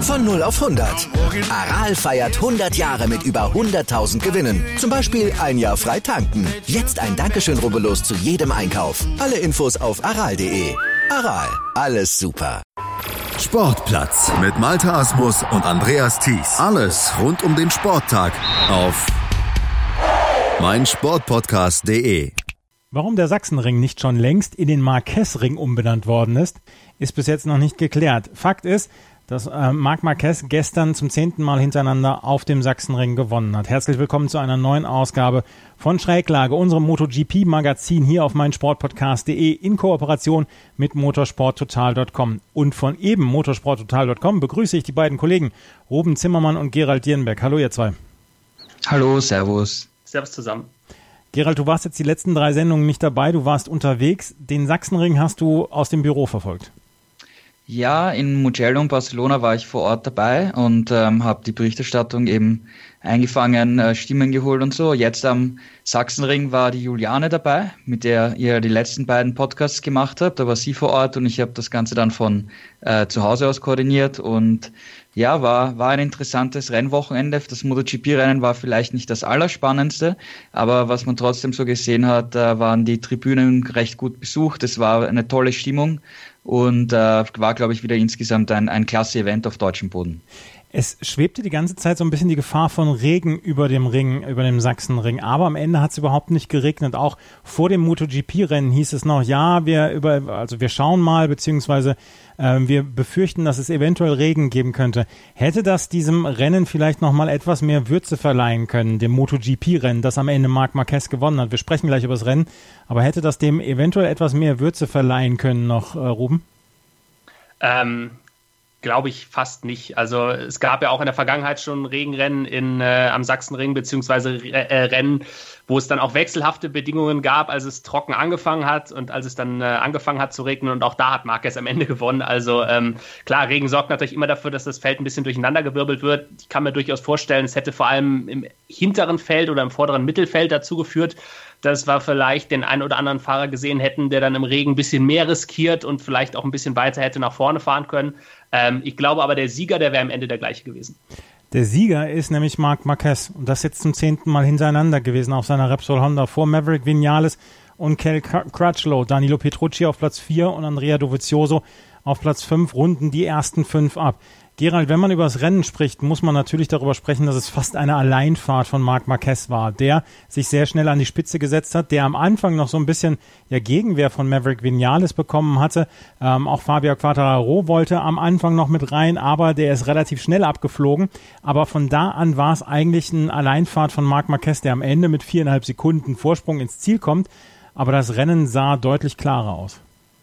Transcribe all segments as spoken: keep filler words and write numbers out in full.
Von null auf hundert. Aral feiert hundert Jahre mit über hunderttausend Gewinnen. Zum Beispiel ein Jahr frei tanken. Jetzt ein Dankeschön, rubbellos zu jedem Einkauf. Alle Infos auf aral punkt de. Aral, alles super. Sportplatz mit Malte Asmus und Andreas Thies. Alles rund um den Sporttag auf meinsportpodcast punkt de. Warum der Sachsenring nicht schon längst in den Marquez-Ring umbenannt worden ist, ist bis jetzt noch nicht geklärt. Fakt ist, dass äh, Marc Marquez gestern zum zehnten Mal hintereinander auf dem Sachsenring gewonnen hat. Herzlich willkommen zu einer neuen Ausgabe von Schräglage, unserem MotoGP-Magazin hier auf meinsportpodcast punkt de in Kooperation mit motorsporttotal punkt com. Und von eben motorsporttotal punkt com begrüße ich die beiden Kollegen Ruben Zimmermann und Gerald Dierenberg. Hallo ihr zwei. Hallo, servus. Servus zusammen. Gerald, du warst jetzt die letzten drei Sendungen nicht dabei, du warst unterwegs. Den Sachsenring hast du aus dem Büro verfolgt. Ja, in Mugello und Barcelona war ich vor Ort dabei und ähm, habe die Berichterstattung eben eingefangen, äh, Stimmen geholt und so. Jetzt am Sachsenring war die Juliane dabei, mit der ihr die letzten beiden Podcasts gemacht habt. Da war sie vor Ort und ich habe das Ganze dann von äh, zu Hause aus koordiniert und ja, war war ein interessantes Rennwochenende. Das MotoGP-Rennen war vielleicht nicht das Allerspannendste, aber was man trotzdem so gesehen hat, äh, waren die Tribünen recht gut besucht. Es war eine tolle Stimmung und äh, war, glaube ich, wieder insgesamt ein, ein klasse Event auf deutschem Boden. Es schwebte die ganze Zeit so ein bisschen die Gefahr von Regen über dem Ring, über dem Sachsenring, aber am Ende hat es überhaupt nicht geregnet. Auch vor dem MotoGP-Rennen hieß es noch, ja, wir über, also wir schauen mal, beziehungsweise äh, wir befürchten, dass es eventuell Regen geben könnte. Hätte das diesem Rennen vielleicht nochmal etwas mehr Würze verleihen können, dem MotoGP-Rennen, das am Ende Marc Marquez gewonnen hat? Wir sprechen gleich über das Rennen, aber hätte das dem eventuell etwas mehr Würze verleihen können noch, äh, Ruben? Ähm... Glaube ich fast nicht. Also es gab ja auch in der Vergangenheit schon Regenrennen in, äh, am Sachsenring, beziehungsweise äh, Rennen, wo es dann auch wechselhafte Bedingungen gab, als es trocken angefangen hat und als es dann äh, angefangen hat zu regnen, und auch da hat Marquez am Ende gewonnen. Also ähm, klar, Regen sorgt natürlich immer dafür, dass das Feld ein bisschen durcheinandergewirbelt wird. Ich kann mir durchaus vorstellen, es hätte vor allem im hinteren Feld oder im vorderen Mittelfeld dazu geführt, dass wir vielleicht den einen oder anderen Fahrer gesehen hätten, der dann im Regen ein bisschen mehr riskiert und vielleicht auch ein bisschen weiter hätte nach vorne fahren können. Ähm, ich glaube aber, der Sieger, der wäre am Ende der gleiche gewesen. Der Sieger ist nämlich Marc Marquez und das jetzt zum zehnten Mal hintereinander gewesen auf seiner Repsol Honda vor Maverick Vinales und Cal Crutchlow. Danilo Petrucci auf Platz vier und Andrea Dovizioso auf Platz fünf runden die ersten fünf ab. Gerald, wenn man über das Rennen spricht, muss man natürlich darüber sprechen, dass es fast eine Alleinfahrt von Marc Marquez war, der sich sehr schnell an die Spitze gesetzt hat, der am Anfang noch so ein bisschen ja, Gegenwehr von Maverick Vinales bekommen hatte. Ähm, auch Fabio Quartararo wollte am Anfang noch mit rein, aber der ist relativ schnell abgeflogen. Aber von da an war es eigentlich eine Alleinfahrt von Marc Marquez, der am Ende mit viereinhalb Sekunden Vorsprung ins Ziel kommt. Aber das Rennen sah deutlich klarer aus.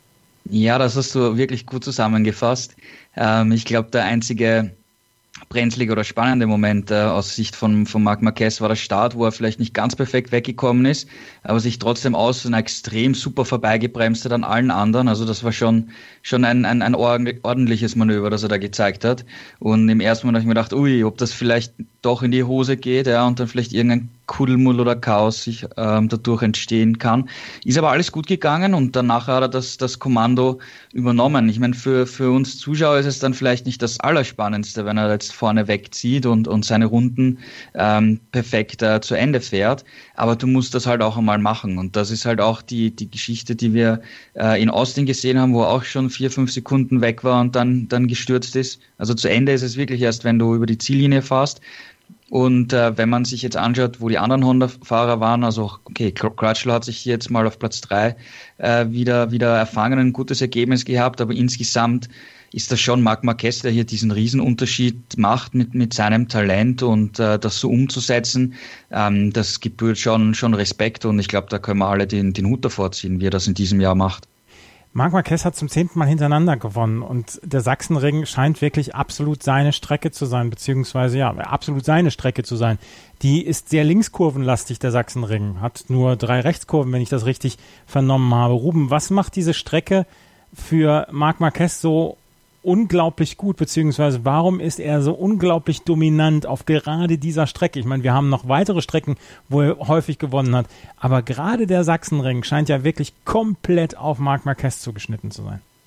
Ja, das hast du wirklich gut zusammengefasst. Ähm, ich glaube, der einzige brenzlige oder spannende Moment äh, aus Sicht von, von Marc Marquez war der Start, wo er vielleicht nicht ganz perfekt weggekommen ist, aber sich trotzdem außen extrem super vorbeigebremst hat an allen anderen. Also das war schon schon ein, ein, ein ordentliches Manöver, das er da gezeigt hat. Und im ersten Moment habe ich mir gedacht, ui, ob das vielleicht doch in die Hose geht, ja, und dann vielleicht irgendein Kuddelmuddel oder Chaos sich ähm, dadurch entstehen kann. Ist aber alles gut gegangen und danach hat er das, das Kommando übernommen. Ich meine, für, für uns Zuschauer ist es dann vielleicht nicht das Allerspannendste, wenn er jetzt vorne wegzieht und, und seine Runden ähm, perfekt äh, zu Ende fährt. Aber du musst das halt auch einmal machen. Und das ist halt auch die, die Geschichte, die wir äh, in Austin gesehen haben, wo er auch schon vier, fünf Sekunden weg war und dann, dann gestürzt ist. Also zu Ende ist es wirklich erst, wenn du über die Ziellinie fährst. Und äh, wenn man sich jetzt anschaut, wo die anderen Honda-Fahrer waren, also okay, Crutchlow hat sich hier jetzt mal auf Platz drei äh, wieder wieder erfangen, ein gutes Ergebnis gehabt, aber insgesamt ist das schon Marc Marquez, der hier diesen Riesenunterschied macht mit mit seinem Talent und äh, das so umzusetzen, ähm, das gebührt schon schon Respekt und ich glaube, da können wir alle den den Hut davor ziehen, wie er das in diesem Jahr macht. Marc Marquez hat zum zehnten Mal hintereinander gewonnen und der Sachsenring scheint wirklich absolut seine Strecke zu sein, beziehungsweise ja, absolut seine Strecke zu sein. Die ist sehr linkskurvenlastig, der Sachsenring, hat nur drei Rechtskurven, wenn ich das richtig vernommen habe. Ruben, was macht diese Strecke für Marc Marquez so unglaublich gut, beziehungsweise warum ist er so unglaublich dominant auf gerade dieser Strecke? Ich meine, wir haben noch weitere Strecken, wo er häufig gewonnen hat, aber gerade der Sachsenring scheint ja wirklich komplett auf Marc Marquez zugeschnitten zu sein.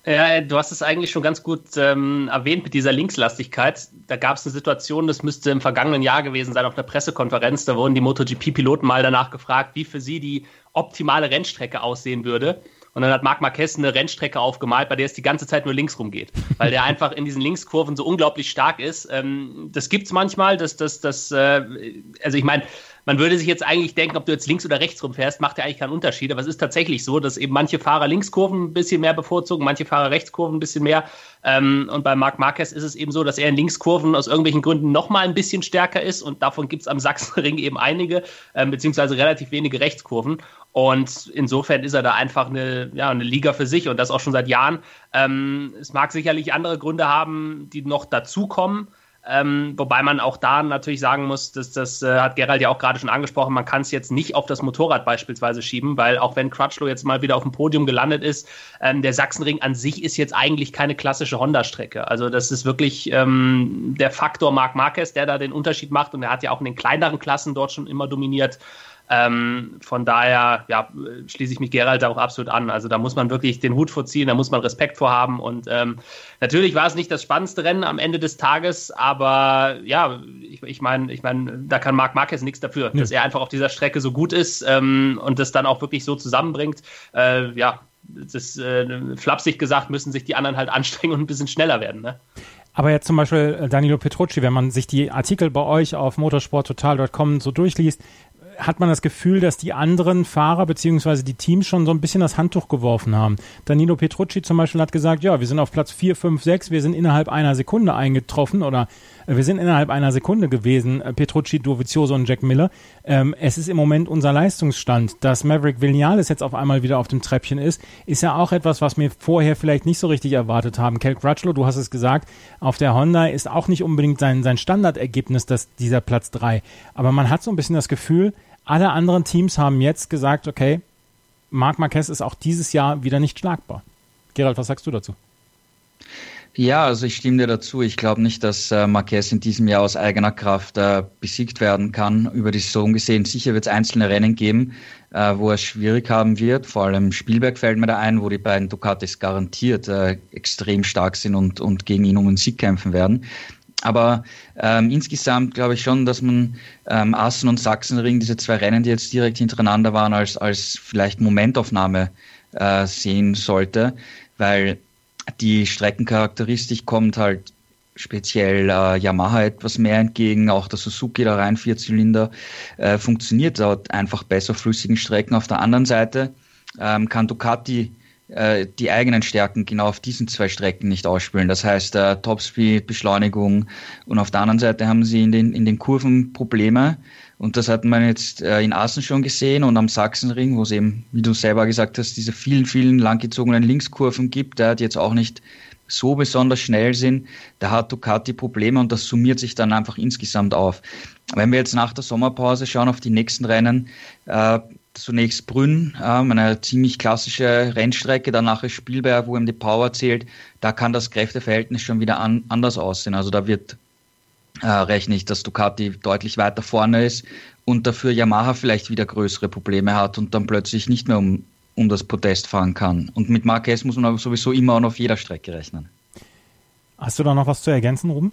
Ja, du hast es eigentlich schon ganz gut ähm, erwähnt mit dieser Linkslastigkeit. Da gab es eine Situation, das müsste im vergangenen Jahr gewesen sein, auf einer Pressekonferenz. Da wurden die MotoGP-Piloten mal danach gefragt, wie für sie die optimale Rennstrecke aussehen würde. Und dann hat Marc Marquez eine Rennstrecke aufgemalt, bei der es die ganze Zeit nur links rumgeht, weil der einfach in diesen Linkskurven so unglaublich stark ist. Ähm, das gibt's manchmal, dass das, das, äh, also ich meine, man würde sich jetzt eigentlich denken, ob du jetzt links oder rechts rumfährst, macht ja eigentlich keinen Unterschied. Aber es ist tatsächlich so, dass eben manche Fahrer Linkskurven ein bisschen mehr bevorzugen, manche Fahrer Rechtskurven ein bisschen mehr. Ähm, und bei Marc Marquez ist es eben so, dass er in Linkskurven aus irgendwelchen Gründen noch mal ein bisschen stärker ist. Und davon gibt es am Sachsenring eben einige, ähm, beziehungsweise relativ wenige Rechtskurven. Und insofern ist er da einfach eine, ja, eine Liga für sich und das auch schon seit Jahren. Ähm, es mag sicherlich andere Gründe haben, die noch dazukommen. Ähm, wobei man auch da natürlich sagen muss, dass das äh, hat Gerald ja auch gerade schon angesprochen, man kann es jetzt nicht auf das Motorrad beispielsweise schieben, weil auch wenn Crutchlow jetzt mal wieder auf dem Podium gelandet ist, ähm, der Sachsenring an sich ist jetzt eigentlich keine klassische Honda-Strecke. Also das ist wirklich ähm, der Faktor Marc Marquez, der da den Unterschied macht und er hat ja auch in den kleineren Klassen dort schon immer dominiert. Ähm, von daher ja, schließe ich mich Gerald da auch absolut an. Also da muss man wirklich den Hut vorziehen, da muss man Respekt vor haben. Und ähm, natürlich war es nicht das spannendste Rennen am Ende des Tages, aber ja, ich, ich meine, ich mein, da kann Marc Marquez nichts dafür, ja. dass er einfach auf dieser Strecke so gut ist ähm, und das dann auch wirklich so zusammenbringt. Äh, ja, das ist äh, flapsig gesagt, müssen sich die anderen halt anstrengen und ein bisschen schneller werden, ne? Aber jetzt zum Beispiel Danilo Petrucci, wenn man sich die Artikel bei euch auf motorsporttotal punkt com so durchliest, hat man das Gefühl, dass die anderen Fahrer bzw. die Teams schon so ein bisschen das Handtuch geworfen haben. Danilo Petrucci zum Beispiel hat gesagt, ja, wir sind auf Platz vier, fünf, sechs, wir sind innerhalb einer Sekunde eingetroffen oder äh, wir sind innerhalb einer Sekunde gewesen, äh, Petrucci, Dovizioso und Jack Miller. Ähm, es ist im Moment unser Leistungsstand. Dass Maverick Viñales jetzt auf einmal wieder auf dem Treppchen ist, ist ja auch etwas, was wir vorher vielleicht nicht so richtig erwartet haben. Cal Crutchlow, du hast es gesagt, auf der Honda ist auch nicht unbedingt sein, sein Standardergebnis, dass dieser Platz drei. Aber man hat so ein bisschen das Gefühl, alle anderen Teams haben jetzt gesagt, okay, Marc Marquez ist auch dieses Jahr wieder nicht schlagbar. Gerald, was sagst du dazu? Ja, also ich stimme dir dazu. Ich glaube nicht, dass äh, Marquez in diesem Jahr aus eigener Kraft äh, besiegt werden kann. Über die Saison gesehen, sicher wird es einzelne Rennen geben, äh, wo er es schwierig haben wird. Vor allem Spielberg fällt mir da ein, wo die beiden Ducatis garantiert äh, extrem stark sind und, und gegen ihn um den Sieg kämpfen werden. Aber ähm, insgesamt glaube ich schon, dass man ähm, Assen und Sachsenring, diese zwei Rennen, die jetzt direkt hintereinander waren, als, als vielleicht Momentaufnahme äh, sehen sollte, weil die Streckencharakteristik kommt halt speziell äh, Yamaha etwas mehr entgegen, auch der Suzuki, der rein Vierzylinder, äh, funktioniert dort einfach besser auf flüssigen Strecken. Auf der anderen Seite ähm, kann Ducati die eigenen Stärken genau auf diesen zwei Strecken nicht ausspielen. Das heißt, äh, Topspeed, Beschleunigung und auf der anderen Seite haben sie in den, in den Kurven Probleme und das hat man jetzt äh, in Assen schon gesehen und am Sachsenring, wo es eben, wie du selber gesagt hast, diese vielen, vielen langgezogenen Linkskurven gibt, äh, die jetzt auch nicht so besonders schnell sind, da hat Ducati Probleme und das summiert sich dann einfach insgesamt auf. Wenn wir jetzt nach der Sommerpause schauen auf die nächsten Rennen, äh, zunächst Brünn, ähm, eine ziemlich klassische Rennstrecke, danach ist Spielberg, wo ihm die Power zählt, da kann das Kräfteverhältnis schon wieder an, anders aussehen. Also da wird, äh, rechne ich, dass Ducati deutlich weiter vorne ist und dafür Yamaha vielleicht wieder größere Probleme hat und dann plötzlich nicht mehr um, um das Podest fahren kann. Und mit Marquez muss man aber sowieso immer und auf jeder Strecke rechnen. Hast du da noch was zu ergänzen, Ruben?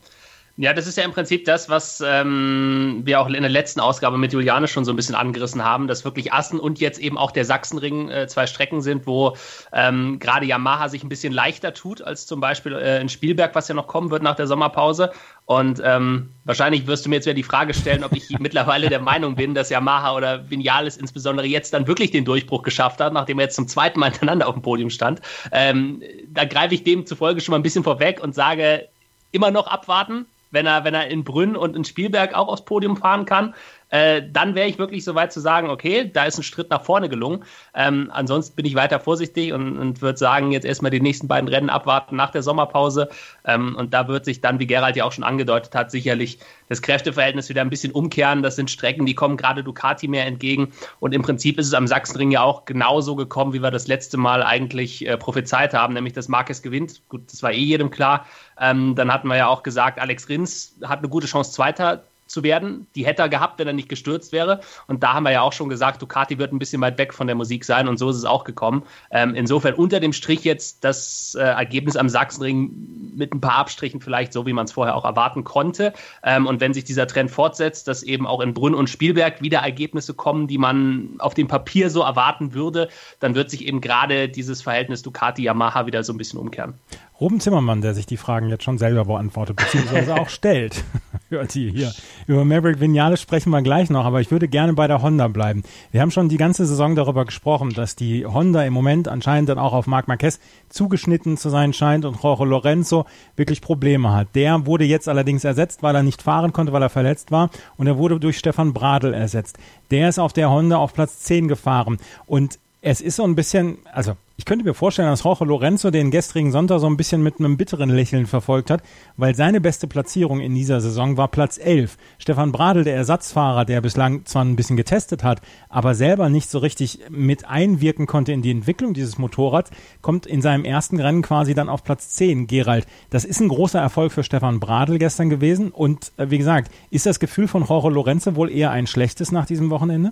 Ja, das ist ja im Prinzip das, was ähm, wir auch in der letzten Ausgabe mit Juliane schon so ein bisschen angerissen haben, dass wirklich Assen und jetzt eben auch der Sachsenring äh, zwei Strecken sind, wo ähm, gerade Yamaha sich ein bisschen leichter tut als zum Beispiel äh, in Spielberg, was ja noch kommen wird nach der Sommerpause. Und ähm, wahrscheinlich wirst du mir jetzt wieder die Frage stellen, ob ich mittlerweile der Meinung bin, dass Yamaha oder Viñales insbesondere jetzt dann wirklich den Durchbruch geschafft hat, nachdem er jetzt zum zweiten Mal hintereinander auf dem Podium stand. Ähm, da greife ich demzufolge schon mal ein bisschen vorweg und sage, immer noch abwarten. Wenn er, wenn er in Brünn und in Spielberg auch aufs Podium fahren kann, äh, dann wäre ich wirklich so weit zu sagen, okay, da ist ein Schritt nach vorne gelungen. Ähm, ansonsten bin ich weiter vorsichtig und, und würde sagen, jetzt erstmal die nächsten beiden Rennen abwarten nach der Sommerpause. Ähm, und da wird sich dann, wie Gerald ja auch schon angedeutet hat, sicherlich das Kräfteverhältnis wieder ein bisschen umkehren. Das sind Strecken, die kommen gerade Ducati mehr entgegen. Und im Prinzip ist es am Sachsenring ja auch genauso gekommen, wie wir das letzte Mal eigentlich äh, prophezeit haben, nämlich dass Marquez gewinnt. Gut, das war eh jedem klar. Ähm, dann hatten wir ja auch gesagt, Alex Rins hat eine gute Chance, Zweiter zu werden. Die hätte er gehabt, wenn er nicht gestürzt wäre. Und da haben wir ja auch schon gesagt, Ducati wird ein bisschen weit weg von der Musik sein und so ist es auch gekommen. Ähm, insofern unter dem Strich jetzt das äh, Ergebnis am Sachsenring mit ein paar Abstrichen vielleicht so, wie man es vorher auch erwarten konnte. Ähm, und wenn sich dieser Trend fortsetzt, dass eben auch in Brünn und Spielberg wieder Ergebnisse kommen, die man auf dem Papier so erwarten würde, dann wird sich eben gerade dieses Verhältnis Ducati-Yamaha wieder so ein bisschen umkehren. Ruben Zimmermann, der sich die Fragen jetzt schon selber beantwortet, beziehungsweise auch stellt. Hört ihr hier. Über Maverick Viñales sprechen wir gleich noch, aber ich würde gerne bei der Honda bleiben. Wir haben schon die ganze Saison darüber gesprochen, dass die Honda im Moment anscheinend dann auch auf Marc Marquez zugeschnitten zu sein scheint und Jorge Lorenzo wirklich Probleme hat. Der wurde jetzt allerdings ersetzt, weil er nicht fahren konnte, weil er verletzt war, und er wurde durch Stefan Bradl ersetzt. Der ist auf der Honda auf Platz zehn gefahren und es ist so ein bisschen, also ich könnte mir vorstellen, dass Jorge Lorenzo den gestrigen Sonntag so ein bisschen mit einem bitteren Lächeln verfolgt hat, weil seine beste Platzierung in dieser Saison war Platz elf. Stefan Bradl, der Ersatzfahrer, der bislang zwar ein bisschen getestet hat, aber selber nicht so richtig mit einwirken konnte in die Entwicklung dieses Motorrads, kommt in seinem ersten Rennen quasi dann auf Platz zehn. Gerald, das ist ein großer Erfolg für Stefan Bradl gestern gewesen und äh, wie gesagt, ist das Gefühl von Jorge Lorenzo wohl eher ein schlechtes nach diesem Wochenende?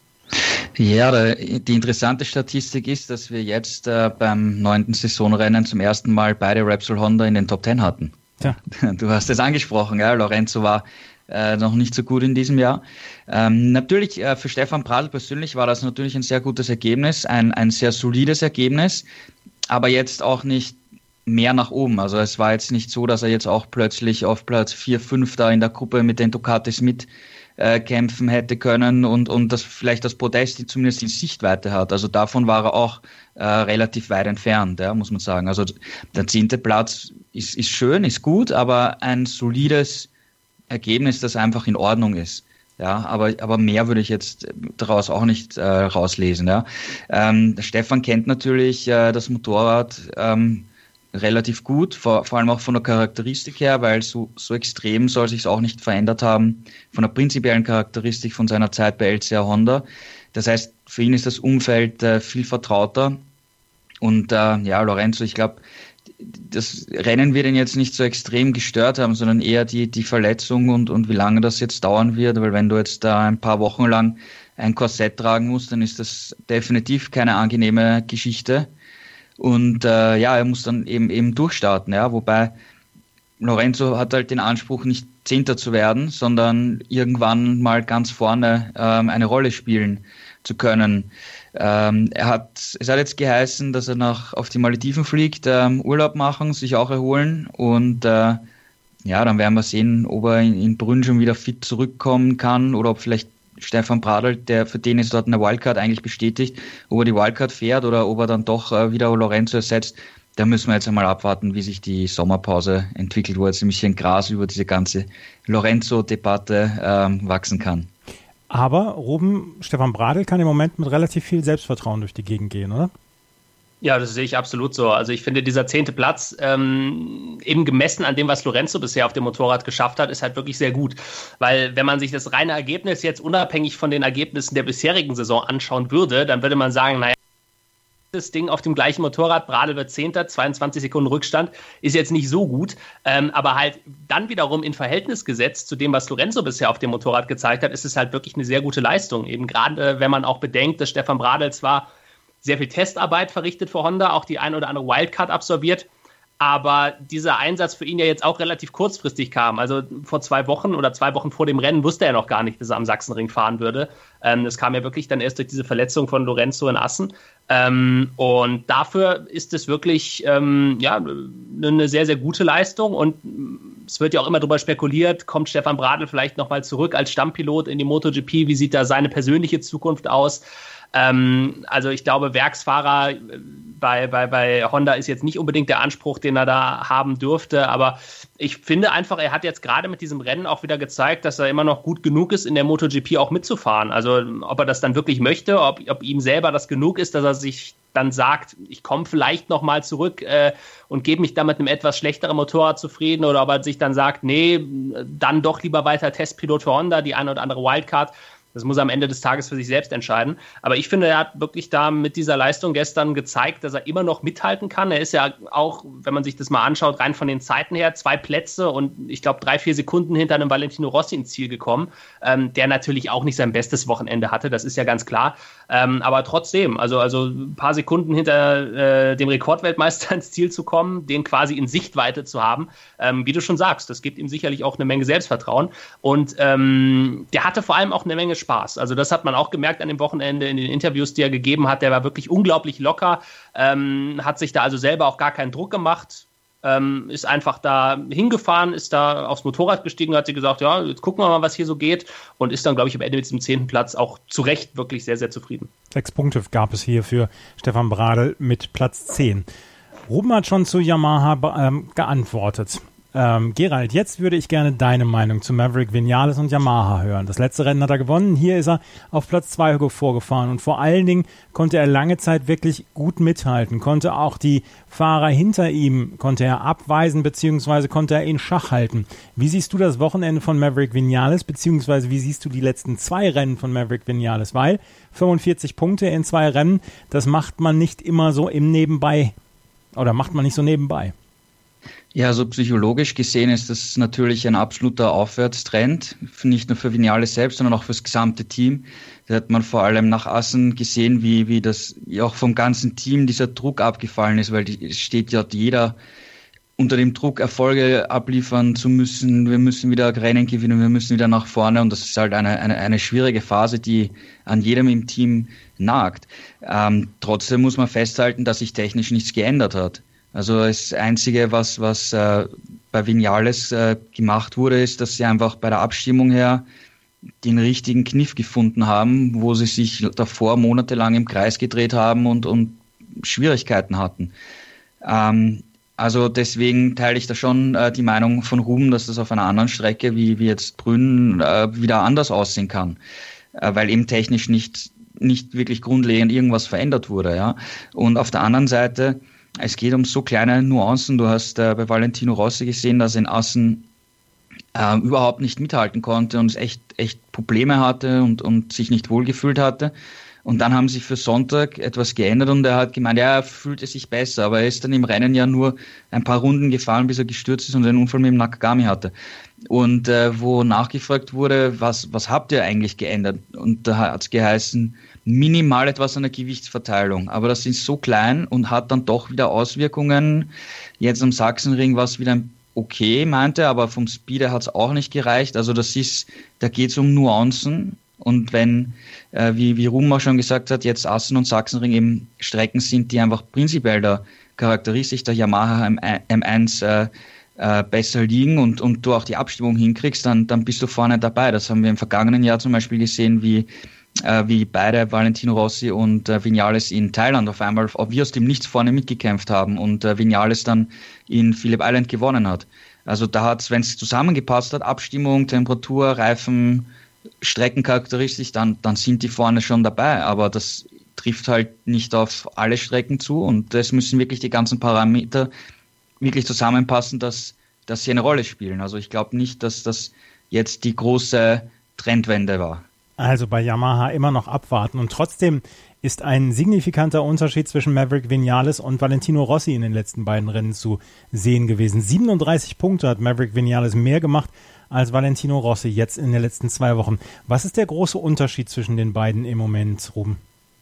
Ja, die interessante Statistik ist, dass wir jetzt äh, beim neunten Saisonrennen zum ersten Mal beide Repsol Honda in den Top Ten hatten. Ja. Du hast es angesprochen, ja, Lorenzo war äh, noch nicht so gut in diesem Jahr. Ähm, natürlich, äh, für Stefan Bradl persönlich war das natürlich ein sehr gutes Ergebnis, ein, ein sehr solides Ergebnis, aber jetzt auch nicht mehr nach oben. Also es war jetzt nicht so, dass er jetzt auch plötzlich auf Platz vier, fünf da in der Gruppe mit den Ducatis mit kämpfen hätte können und, und das vielleicht das Podest zumindest in Sichtweite hat. Also davon war er auch äh, relativ weit entfernt, ja, muss man sagen. Also der zehnte Platz ist, ist schön, ist gut, aber ein solides Ergebnis, das einfach in Ordnung ist. Ja, aber, aber mehr würde ich jetzt daraus auch nicht äh, rauslesen. Ja. Ähm, der Stefan kennt natürlich äh, das Motorrad ähm, relativ gut, vor, vor allem auch von der Charakteristik her, weil so, so extrem soll sich es auch nicht verändert haben, von der prinzipiellen Charakteristik von seiner Zeit bei L C R Honda. Das heißt, für ihn ist das Umfeld äh, viel vertrauter und äh, ja, Lorenzo, ich glaube, das Rennen wird ihn jetzt nicht so extrem gestört haben, sondern eher die, die Verletzung und, und wie lange das jetzt dauern wird, weil wenn du jetzt da ein paar Wochen lang ein Korsett tragen musst, dann ist das definitiv keine angenehme Geschichte. Und äh, ja, er muss dann eben eben durchstarten, ja, wobei Lorenzo hat halt den Anspruch, nicht Zehnter zu werden, sondern irgendwann mal ganz vorne ähm, eine Rolle spielen zu können. Ähm, er hat, es hat jetzt geheißen, dass er nach auf die Malediven fliegt, ähm, Urlaub machen, sich auch erholen und äh, ja, dann werden wir sehen, ob er in, in Brünn schon wieder fit zurückkommen kann oder ob vielleicht Stefan Bradl, der für den ist dort eine Wildcard eigentlich bestätigt, ob er die Wildcard fährt oder ob er dann doch äh, wieder Lorenzo ersetzt. Da müssen wir jetzt einmal abwarten, wie sich die Sommerpause entwickelt, wo jetzt ein bisschen Gras über diese ganze Lorenzo-Debatte ähm, wachsen kann. Aber Ruben, Stefan Bradl kann im Moment mit relativ viel Selbstvertrauen durch die Gegend gehen, oder? Ja, das sehe ich absolut so. Also ich finde, dieser zehnte Platz, ähm, eben gemessen an dem, was Lorenzo bisher auf dem Motorrad geschafft hat, ist halt wirklich sehr gut. Weil wenn man sich das reine Ergebnis jetzt unabhängig von den Ergebnissen der bisherigen Saison anschauen würde, dann würde man sagen, naja, das Ding auf dem gleichen Motorrad, Bradl wird Zehnter, zweiundzwanzig Sekunden Rückstand, ist jetzt nicht so gut, ähm, aber halt dann wiederum in Verhältnis gesetzt zu dem, was Lorenzo bisher auf dem Motorrad gezeigt hat, ist es halt wirklich eine sehr gute Leistung. Eben gerade, äh, wenn man auch bedenkt, dass Stefan Bradl zwar sehr viel Testarbeit verrichtet für Honda, auch die ein oder andere Wildcard absolviert, aber dieser Einsatz für ihn ja jetzt auch relativ kurzfristig kam. Also vor zwei Wochen oder zwei Wochen vor dem Rennen wusste er noch gar nicht, dass er am Sachsenring fahren würde. Ähm, das kam ja wirklich dann erst durch diese Verletzung von Lorenzo in Assen. Ähm, und dafür ist es wirklich ähm, ja, eine sehr, sehr gute Leistung. Und es wird ja auch immer darüber spekuliert, kommt Stefan Bradl vielleicht nochmal zurück als Stammpilot in die MotoGP? Wie sieht da seine persönliche Zukunft aus? Ähm, also ich glaube, Werksfahrer bei, bei, bei Honda ist jetzt nicht unbedingt der Anspruch, den er da haben dürfte, aber ich finde einfach, er hat jetzt gerade mit diesem Rennen auch wieder gezeigt, dass er immer noch gut genug ist, in der MotoGP auch mitzufahren. Also ob er das dann wirklich möchte, ob, ob ihm selber das genug ist, dass er sich dann sagt, ich komme vielleicht nochmal zurück äh, und gebe mich dann mit einem etwas schlechteren Motorrad zufrieden, oder ob er sich dann sagt, nee, dann doch lieber weiter Testpilot für Honda, die eine oder andere Wildcard. Das muss er am Ende des Tages für sich selbst entscheiden. Aber ich finde, er hat wirklich da mit dieser Leistung gestern gezeigt, dass er immer noch mithalten kann. Er ist ja auch, wenn man sich das mal anschaut, rein von den Zeiten her, zwei Plätze und ich glaube drei, vier Sekunden hinter einem Valentino Rossi ins Ziel gekommen, ähm, der natürlich auch nicht sein bestes Wochenende hatte, das ist ja ganz klar. Ähm, aber trotzdem, also, also ein paar Sekunden hinter äh, dem Rekordweltmeister ins Ziel zu kommen, den quasi in Sichtweite zu haben, ähm, wie du schon sagst, das gibt ihm sicherlich auch eine Menge Selbstvertrauen. Und ähm, der hatte vor allem auch eine Menge Spaß. Also das hat man auch gemerkt an dem Wochenende in den Interviews, die er gegeben hat. Der war wirklich unglaublich locker, ähm, hat sich da also selber auch gar keinen Druck gemacht, ähm, ist einfach da hingefahren, ist da aufs Motorrad gestiegen, hat sie gesagt, ja, jetzt gucken wir mal, was hier so geht und ist dann, glaube ich, am Ende mit diesem zehnten Platz auch zu Recht wirklich sehr, sehr zufrieden. Sechs Punkte gab es hier für Stefan Bradl mit Platz zehn. Ruben hat schon zu Yamaha ähm, geantwortet. Ähm, Gerald, jetzt würde ich gerne deine Meinung zu Maverick Viñales und Yamaha hören. Das letzte Rennen hat er gewonnen, hier ist er auf Platz zwei vorgefahren und vor allen Dingen konnte er lange Zeit wirklich gut mithalten, konnte auch die Fahrer hinter ihm, konnte er abweisen beziehungsweise konnte er in Schach halten. Wie siehst du das Wochenende von Maverick Viñales beziehungsweise wie siehst du die letzten zwei Rennen von Maverick Viñales? Weil fünfundvierzig Punkte in zwei Rennen, das macht man nicht immer so im Nebenbei oder macht man nicht so nebenbei. Ja, also psychologisch gesehen ist das natürlich ein absoluter Aufwärtstrend, nicht nur für Viñales selbst, sondern auch für das gesamte Team. Da hat man vor allem nach Assen gesehen, wie, wie das ja auch vom ganzen Team dieser Druck abgefallen ist, weil die, es steht ja jeder unter dem Druck, Erfolge abliefern zu müssen. Wir müssen wieder Rennen gewinnen, wir müssen wieder nach vorne und das ist halt eine, eine, eine schwierige Phase, die an jedem im Team nagt. Ähm, trotzdem muss man festhalten, dass sich technisch nichts geändert hat. Also das Einzige, was, was äh, bei Viñales äh, gemacht wurde, ist, dass sie einfach bei der Abstimmung her den richtigen Kniff gefunden haben, wo sie sich davor monatelang im Kreis gedreht haben und, und Schwierigkeiten hatten. Ähm, also deswegen teile ich da schon äh, die Meinung von Ruben, dass das auf einer anderen Strecke wie, wie jetzt Brünn äh, wieder anders aussehen kann, äh, weil eben technisch nicht, nicht wirklich grundlegend irgendwas verändert wurde. Ja? Und auf der anderen Seite, es geht um so kleine Nuancen. Du hast äh, bei Valentino Rossi gesehen, dass er in Assen äh, überhaupt nicht mithalten konnte und echt, echt Probleme hatte und, und sich nicht wohlgefühlt hatte. Und dann haben sie für Sonntag etwas geändert und er hat gemeint, ja, er fühlte sich besser, aber er ist dann im Rennen ja nur ein paar Runden gefahren, bis er gestürzt ist und einen Unfall mit dem Nakagami hatte. Und äh, wo nachgefragt wurde, was, was habt ihr eigentlich geändert? Und da hat es geheißen, minimal etwas an der Gewichtsverteilung, aber das ist so klein und hat dann doch wieder Auswirkungen. Jetzt am Sachsenring war es wieder okay, meinte, aber vom Speed hat es auch nicht gereicht. Also das ist, da geht es um Nuancen und wenn, äh, wie, wie Ruhm auch schon gesagt hat, jetzt Assen und Sachsenring eben Strecken sind, die einfach prinzipiell der Charakteristik der Yamaha M eins äh, äh, besser liegen und, und du auch die Abstimmung hinkriegst, dann, dann bist du vorne dabei. Das haben wir im vergangenen Jahr zum Beispiel gesehen, wie Äh, wie beide Valentino Rossi und äh, Viñales in Thailand auf einmal wie aus dem Nichts vorne mitgekämpft haben und äh, Viñales dann in Phillip Island gewonnen hat. Also da hat es, wenn es zusammengepasst hat, Abstimmung, Temperatur, Reifen, Streckencharakteristik, dann, dann sind die vorne schon dabei. Aber das trifft halt nicht auf alle Strecken zu und es müssen wirklich die ganzen Parameter wirklich zusammenpassen, dass, dass sie eine Rolle spielen. Also ich glaube nicht, dass das jetzt die große Trendwende war. Also bei Yamaha immer noch abwarten. Und trotzdem ist ein signifikanter Unterschied zwischen Maverick Viñales und Valentino Rossi in den letzten beiden Rennen zu sehen gewesen. siebenunddreißig Punkte hat Maverick Viñales mehr gemacht als Valentino Rossi jetzt in den letzten zwei Wochen. Was ist der große Unterschied zwischen den beiden im Moment, Ruben?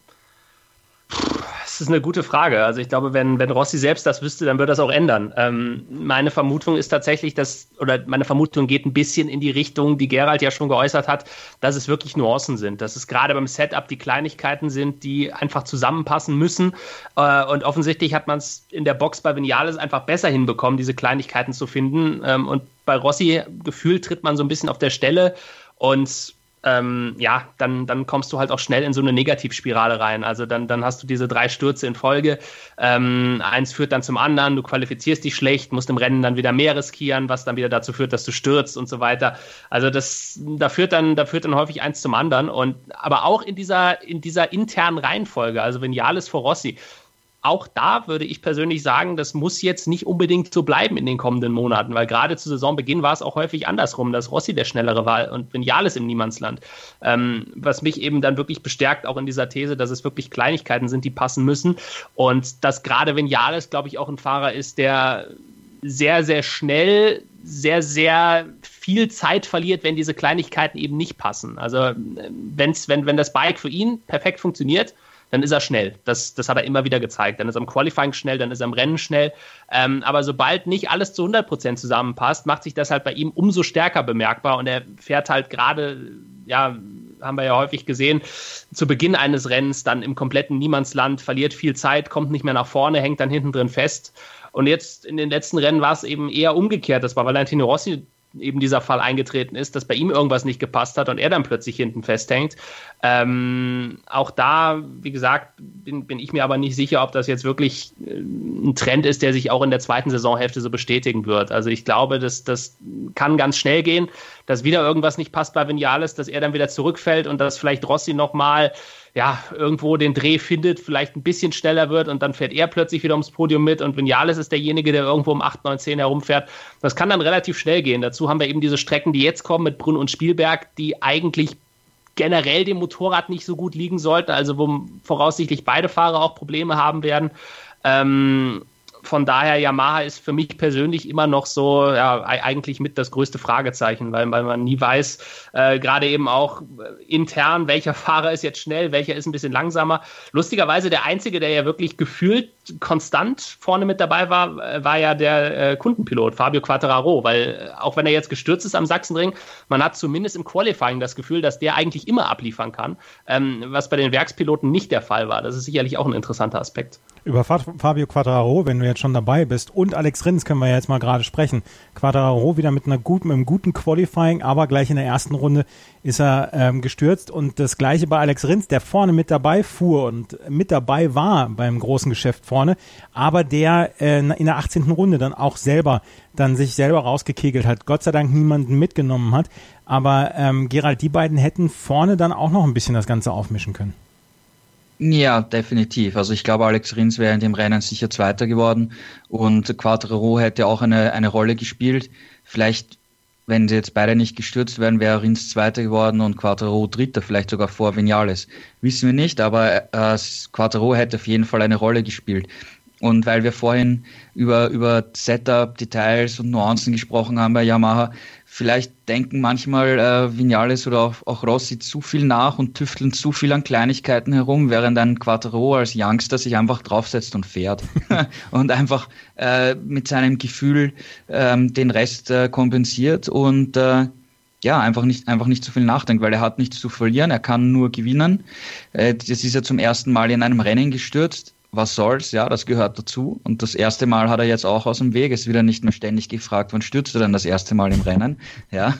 Das ist eine gute Frage. Also ich glaube, wenn, wenn Rossi selbst das wüsste, dann würde das auch ändern. Ähm, meine Vermutung ist tatsächlich, dass, oder meine Vermutung geht ein bisschen in die Richtung, die Gerald ja schon geäußert hat, dass es wirklich Nuancen sind. Dass es gerade beim Setup die Kleinigkeiten sind, die einfach zusammenpassen müssen. Äh, und offensichtlich hat man es in der Box bei Viñales einfach besser hinbekommen, diese Kleinigkeiten zu finden. Ähm, und bei Rossi gefühlt tritt man so ein bisschen auf der Stelle und Ähm, ja, dann, dann kommst du halt auch schnell in so eine Negativspirale rein. Also dann, dann hast du diese drei Stürze in Folge. Ähm, eins führt dann zum anderen, du qualifizierst dich schlecht, musst im Rennen dann wieder mehr riskieren, was dann wieder dazu führt, dass du stürzt und so weiter. Also das, da führt dann, da führt dann häufig eins zum anderen. Und aber auch in dieser, in dieser internen Reihenfolge, also Viñales vor Rossi, auch da würde ich persönlich sagen, das muss jetzt nicht unbedingt so bleiben in den kommenden Monaten, weil gerade zu Saisonbeginn war es auch häufig andersrum, dass Rossi der Schnellere war und Vinales im Niemandsland. Ähm, was mich eben dann wirklich bestärkt, auch in dieser These, dass es wirklich Kleinigkeiten sind, die passen müssen. Und dass gerade Vinales, glaube ich, auch ein Fahrer ist, der sehr, sehr schnell, sehr, sehr viel Zeit verliert, wenn diese Kleinigkeiten eben nicht passen. Also wenn's, wenn, wenn das Bike für ihn perfekt funktioniert, dann ist er schnell. Das, das hat er immer wieder gezeigt. Dann ist er im Qualifying schnell, dann ist er im Rennen schnell. Ähm, aber sobald nicht alles zu hundert Prozent zusammenpasst, macht sich das halt bei ihm umso stärker bemerkbar. Und er fährt halt gerade, ja, haben wir ja häufig gesehen, zu Beginn eines Rennens dann im kompletten Niemandsland, verliert viel Zeit, kommt nicht mehr nach vorne, hängt dann hinten drin fest. Und jetzt in den letzten Rennen war es eben eher umgekehrt. Das war Valentino Rossi eben dieser Fall eingetreten ist, dass bei ihm irgendwas nicht gepasst hat und er dann plötzlich hinten festhängt. Ähm, auch da, wie gesagt, bin, bin ich mir aber nicht sicher, ob das jetzt wirklich ein Trend ist, der sich auch in der zweiten Saisonhälfte so bestätigen wird. Also ich glaube, das, das kann ganz schnell gehen, dass wieder irgendwas nicht passt bei Vinales, dass er dann wieder zurückfällt und dass vielleicht Rossi nochmal ja, irgendwo den Dreh findet, vielleicht ein bisschen schneller wird und dann fährt er plötzlich wieder ums Podium mit und Vinales ist derjenige, der irgendwo um acht, neun, zehn herumfährt. Das kann dann relativ schnell gehen. Dazu haben wir eben diese Strecken, die jetzt kommen mit Brunn und Spielberg, die eigentlich generell dem Motorrad nicht so gut liegen sollten, also wo voraussichtlich beide Fahrer auch Probleme haben werden. Ähm, von daher, Yamaha ist für mich persönlich immer noch so, ja, eigentlich mit das größte Fragezeichen, weil, weil man nie weiß, äh, gerade eben auch intern, welcher Fahrer ist jetzt schnell, welcher ist ein bisschen langsamer. Lustigerweise der Einzige, der ja wirklich gefühlt konstant vorne mit dabei war, war ja der äh, Kundenpilot, Fabio Quartararo, weil auch wenn er jetzt gestürzt ist am Sachsenring, man hat zumindest im Qualifying das Gefühl, dass der eigentlich immer abliefern kann, ähm, was bei den Werkspiloten nicht der Fall war. Das ist sicherlich auch ein interessanter Aspekt. Über Fabio Quartararo, wenn du jetzt schon dabei bist, und Alex Rins können wir jetzt mal gerade sprechen. Quartararo wieder mit einer guten, mit einem guten Qualifying, aber gleich in der ersten Runde ist er ähm, gestürzt. Und das Gleiche bei Alex Rins, der vorne mit dabei fuhr und mit dabei war beim großen Geschäft vorne, aber der äh, in der achtzehnten Runde dann auch selber dann sich selber rausgekegelt hat, Gott sei Dank niemanden mitgenommen hat. Aber ähm, Gerald, die beiden hätten vorne dann auch noch ein bisschen das Ganze aufmischen können. Ja, definitiv. Also ich glaube, Alex Rins wäre in dem Rennen sicher Zweiter geworden und Quartararo hätte auch eine, eine Rolle gespielt. Vielleicht, wenn sie jetzt beide nicht gestürzt wären, wäre Rins Zweiter geworden und Quartararo Dritter, vielleicht sogar vor Vinales. Wissen wir nicht, aber äh, Quartararo hätte auf jeden Fall eine Rolle gespielt. Und weil wir vorhin über, über Setup, Details und Nuancen gesprochen haben bei Yamaha, vielleicht denken manchmal äh, Vinales oder auch, auch Rossi zu viel nach und tüfteln zu viel an Kleinigkeiten herum, während ein Quartararo als Youngster sich einfach draufsetzt und fährt und einfach äh, mit seinem Gefühl ähm, den Rest äh, kompensiert und äh, ja, einfach nicht, einfach nicht zu viel nachdenkt, weil er hat nichts zu verlieren, er kann nur gewinnen. Äh, das ist ja zum ersten Mal in einem Rennen gestürzt. Was soll's, ja, das gehört dazu. Und das erste Mal hat er jetzt auch aus dem Weg. Es wird er nicht mehr ständig gefragt, wann stürzt er denn das erste Mal im Rennen? Ja.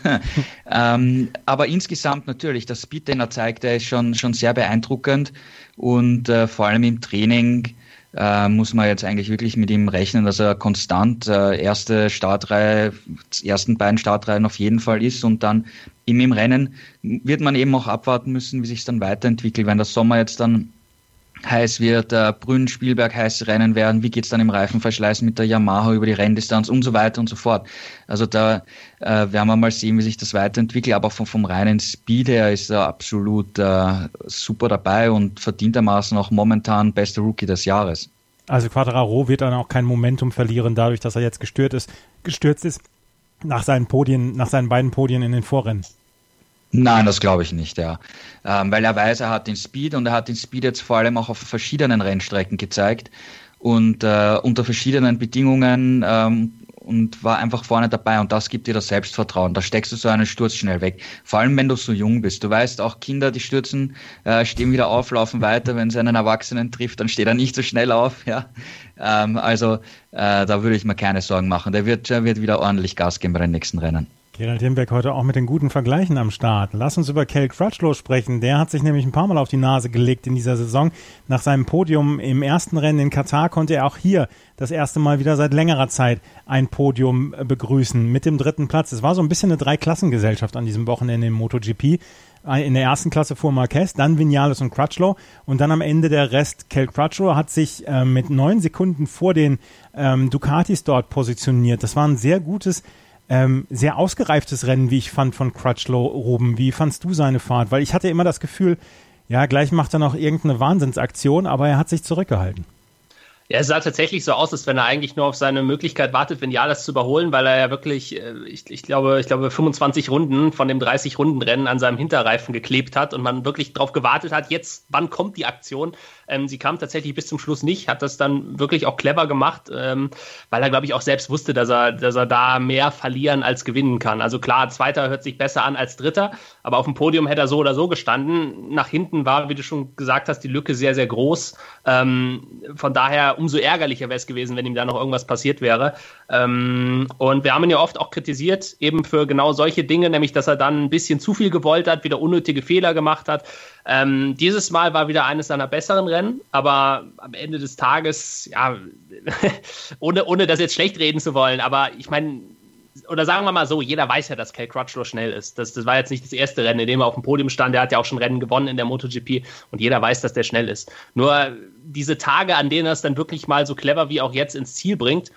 ähm, aber insgesamt natürlich, das Speed, den er zeigt, der ist schon, schon sehr beeindruckend. Und äh, vor allem im Training äh, muss man jetzt eigentlich wirklich mit ihm rechnen, dass er konstant äh, erste Startreihe, ersten beiden Startreihen auf jeden Fall ist. Und dann im, im Rennen wird man eben auch abwarten müssen, wie sich es dann weiterentwickelt. Wenn der Sommer jetzt dann heiß wird, äh, Brünn, Spielberg heiße Rennen werden, wie geht's dann im Reifenverschleiß mit der Yamaha über die Renndistanz und so weiter und so fort. Also da äh, werden wir mal sehen, wie sich das weiterentwickelt, aber vom, vom reinen Speed her ist er absolut äh, super dabei und verdientermaßen auch momentan bester Rookie des Jahres. Also Quartararo wird dann auch kein Momentum verlieren, dadurch, dass er jetzt gestürzt ist, gestürzt ist nach seinen Podien, nach seinen beiden Podien in den Vorrennen. Nein, das glaube ich nicht, ja. Ähm, weil er weiß, er hat den Speed und er hat den Speed jetzt vor allem auch auf verschiedenen Rennstrecken gezeigt und äh, unter verschiedenen Bedingungen ähm, und war einfach vorne dabei und das gibt dir das Selbstvertrauen. Da steckst du so einen Sturz schnell weg. Vor allem, wenn du so jung bist. Du weißt, auch Kinder, die stürzen, äh, stehen wieder auf, laufen weiter. Wenn sie einen Erwachsenen trifft, dann steht er nicht so schnell auf, ja. Ähm, also, äh, da würde ich mir keine Sorgen machen. Der wird, der wird wieder ordentlich Gas geben bei den nächsten Rennen. Gerald Hirnberg heute auch mit den guten Vergleichen am Start. Lass uns über Cal Crutchlow sprechen. Der hat sich nämlich ein paar Mal auf die Nase gelegt in dieser Saison. Nach seinem Podium im ersten Rennen in Katar konnte er auch hier das erste Mal wieder seit längerer Zeit ein Podium begrüßen mit dem dritten Platz. Es war so ein bisschen eine Dreiklassengesellschaft an diesem Wochenende im MotoGP. In der ersten Klasse fuhr Marquez, dann Viñales und Crutchlow und dann am Ende der Rest. Cal Crutchlow hat sich äh, mit neun Sekunden vor den ähm, Ducatis dort positioniert. Das war ein sehr gutes Ähm, sehr ausgereiftes Rennen, wie ich fand, von Crutchlow, Ruben. Wie fandst du seine Fahrt? Weil ich hatte immer das Gefühl, ja, gleich macht er noch irgendeine Wahnsinnsaktion, aber er hat sich zurückgehalten. Ja, es sah tatsächlich so aus, als wenn er eigentlich nur auf seine Möglichkeit wartet, Viñales zu überholen, weil er ja wirklich, ich, ich glaube, ich glaube, fünfundzwanzig Runden von dem dreißig-Runden-Rennen an seinem Hinterreifen geklebt hat und man wirklich darauf gewartet hat, jetzt, wann kommt die Aktion? Ähm, sie kam tatsächlich bis zum Schluss nicht, hat das dann wirklich auch clever gemacht, ähm, weil er, glaube ich, auch selbst wusste, dass er, dass er da mehr verlieren als gewinnen kann. Also klar, Zweiter hört sich besser an als Dritter, aber auf dem Podium hätte er so oder so gestanden. Nach hinten war, wie du schon gesagt hast, die Lücke sehr, sehr groß. Ähm, von daher umso ärgerlicher wäre es gewesen, wenn ihm da noch irgendwas passiert wäre. Ähm, und wir haben ihn ja oft auch kritisiert, eben für genau solche Dinge, nämlich, dass er dann ein bisschen zu viel gewollt hat, wieder unnötige Fehler gemacht hat. Ähm, dieses Mal war wieder eines seiner besseren Rennen, aber am Ende des Tages, ja, ohne, ohne das jetzt schlecht reden zu wollen, aber ich meine, oder sagen wir mal so, jeder weiß ja, dass Cal Crutchlow schnell ist. Das, das war jetzt nicht das erste Rennen, in dem er auf dem Podium stand. Der hat ja auch schon Rennen gewonnen in der MotoGP und jeder weiß, dass der schnell ist. Nur diese Tage, an denen er es dann wirklich mal so clever wie auch jetzt ins Ziel bringt,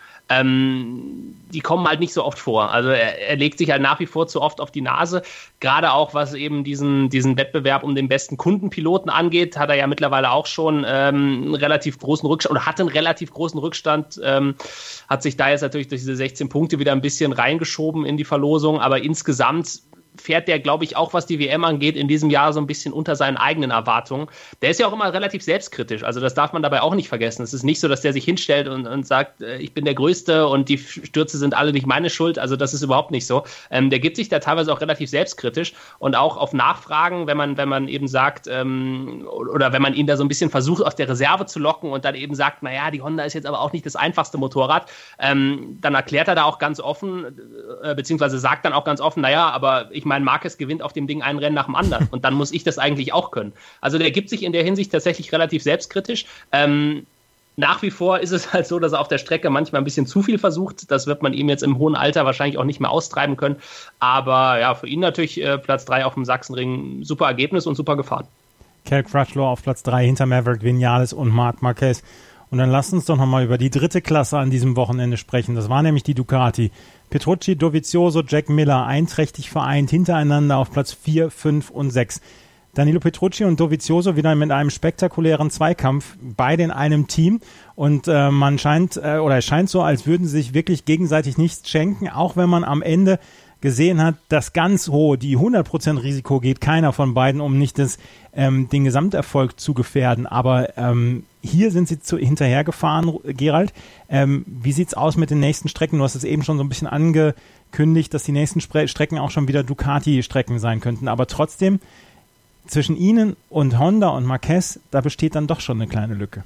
ähm, die kommen halt nicht so oft vor. Also er, er legt sich halt nach wie vor zu oft auf die Nase. Gerade auch, was eben diesen, diesen Wettbewerb um den besten Kundenpiloten angeht, hat er ja mittlerweile auch schon ähm, einen relativ großen Rückstand oder hatte einen relativ großen Rückstand. Ähm, hat sich da jetzt natürlich durch diese sechzehn Punkte wieder ein bisschen reingeschoben in die Verlosung. Aber insgesamt fährt der, glaube ich, auch was die W M angeht, in diesem Jahr so ein bisschen unter seinen eigenen Erwartungen. Der ist ja auch immer relativ selbstkritisch, also das darf man dabei auch nicht vergessen. Es ist nicht so, dass der sich hinstellt und, und sagt, äh, ich bin der Größte und die Stürze sind alle nicht meine Schuld, also das ist überhaupt nicht so. Ähm, der gibt sich da teilweise auch relativ selbstkritisch und auch auf Nachfragen, wenn man, wenn man eben sagt, ähm, oder wenn man ihn da so ein bisschen versucht, aus der Reserve zu locken und dann eben sagt, naja, die Honda ist jetzt aber auch nicht das einfachste Motorrad, ähm, dann erklärt er da auch ganz offen, äh, beziehungsweise sagt dann auch ganz offen, naja, aber ich Ich meine, Marquez gewinnt auf dem Ding ein Rennen nach dem anderen und dann muss ich das eigentlich auch können. Also der gibt sich in der Hinsicht tatsächlich relativ selbstkritisch. Ähm, nach wie vor ist es halt so, dass er auf der Strecke manchmal ein bisschen zu viel versucht. Das wird man ihm jetzt im hohen Alter wahrscheinlich auch nicht mehr austreiben können. Aber ja, für ihn natürlich äh, Platz drei auf dem Sachsenring, super Ergebnis und super gefahren. Cal Crutchlow auf Platz drei hinter Maverick Viñales und Marc Marquez. Und dann lasst uns doch nochmal über die dritte Klasse an diesem Wochenende sprechen. Das war nämlich die Ducati. Petrucci, Dovizioso, Jack Miller einträchtig vereint hintereinander auf Platz vier, fünf und sechs. Danilo Petrucci und Dovizioso wieder mit einem spektakulären Zweikampf, beide in einem Team. Und äh, man scheint, äh, oder es scheint so, als würden sie sich wirklich gegenseitig nichts schenken, auch wenn man am Ende gesehen hat, dass ganz hohe, die hundert Prozent Risiko geht keiner von beiden, um nicht das, ähm, den Gesamterfolg zu gefährden. Aber ähm, hier sind sie zu, hinterhergefahren, Gerald. Ähm, wie sieht's aus mit den nächsten Strecken? Du hast es eben schon so ein bisschen angekündigt, dass die nächsten Spre- Strecken auch schon wieder Ducati-Strecken sein könnten. Aber trotzdem, zwischen ihnen und Honda und Marquez, da besteht dann doch schon eine kleine Lücke.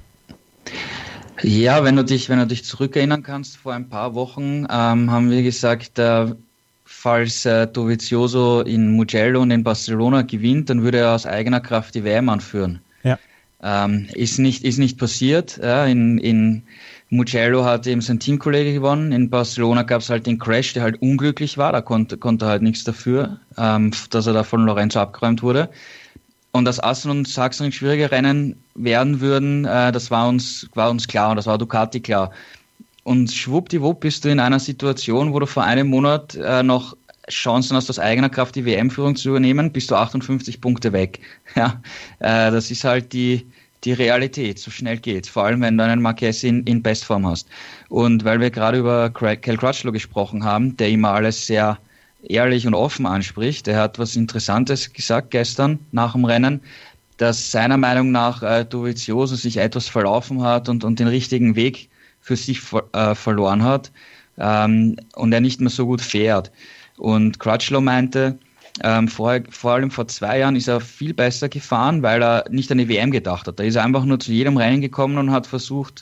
Ja, wenn du dich, wenn du dich zurückerinnern kannst, vor ein paar Wochen ähm, haben wir gesagt, äh, falls äh, Dovizioso in Mugello und in Barcelona gewinnt, dann würde er aus eigener Kraft die W M anführen. Ja. Ähm, ist nicht, ist nicht passiert. Ja, in, in Mugello hat eben sein Teamkollege gewonnen. In Barcelona gab es halt den Crash, der halt unglücklich war. Da konnte, konnte er halt nichts dafür, ähm, dass er da von Lorenzo abgeräumt wurde. Und dass Assen und Sachsenring schwierige Rennen werden würden, äh, das war uns, war uns klar und das war Ducati klar. Und schwuppdiwupp bist du in einer Situation, wo du vor einem Monat äh, noch Chancen hast, aus eigener Kraft die W M-Führung zu übernehmen, bist du achtundfünfzig Punkte weg. Ja, äh, das ist halt die, die Realität, so schnell geht's. Vor allem, wenn du einen Marquez in, in Bestform hast. Und weil wir gerade über Cal Crutchlow gesprochen haben, der immer alles sehr ehrlich und offen anspricht, der hat was Interessantes gesagt gestern nach dem Rennen, dass seiner Meinung nach äh, Dovizioso sich etwas verlaufen hat und, und den richtigen Weg für sich äh, verloren hat ähm, und er nicht mehr so gut fährt. Und Crutchlow meinte, ähm, vor, vor allem vor zwei Jahren ist er viel besser gefahren, weil er nicht an die W M gedacht hat. Da ist er einfach nur zu jedem Rennen gekommen und hat versucht,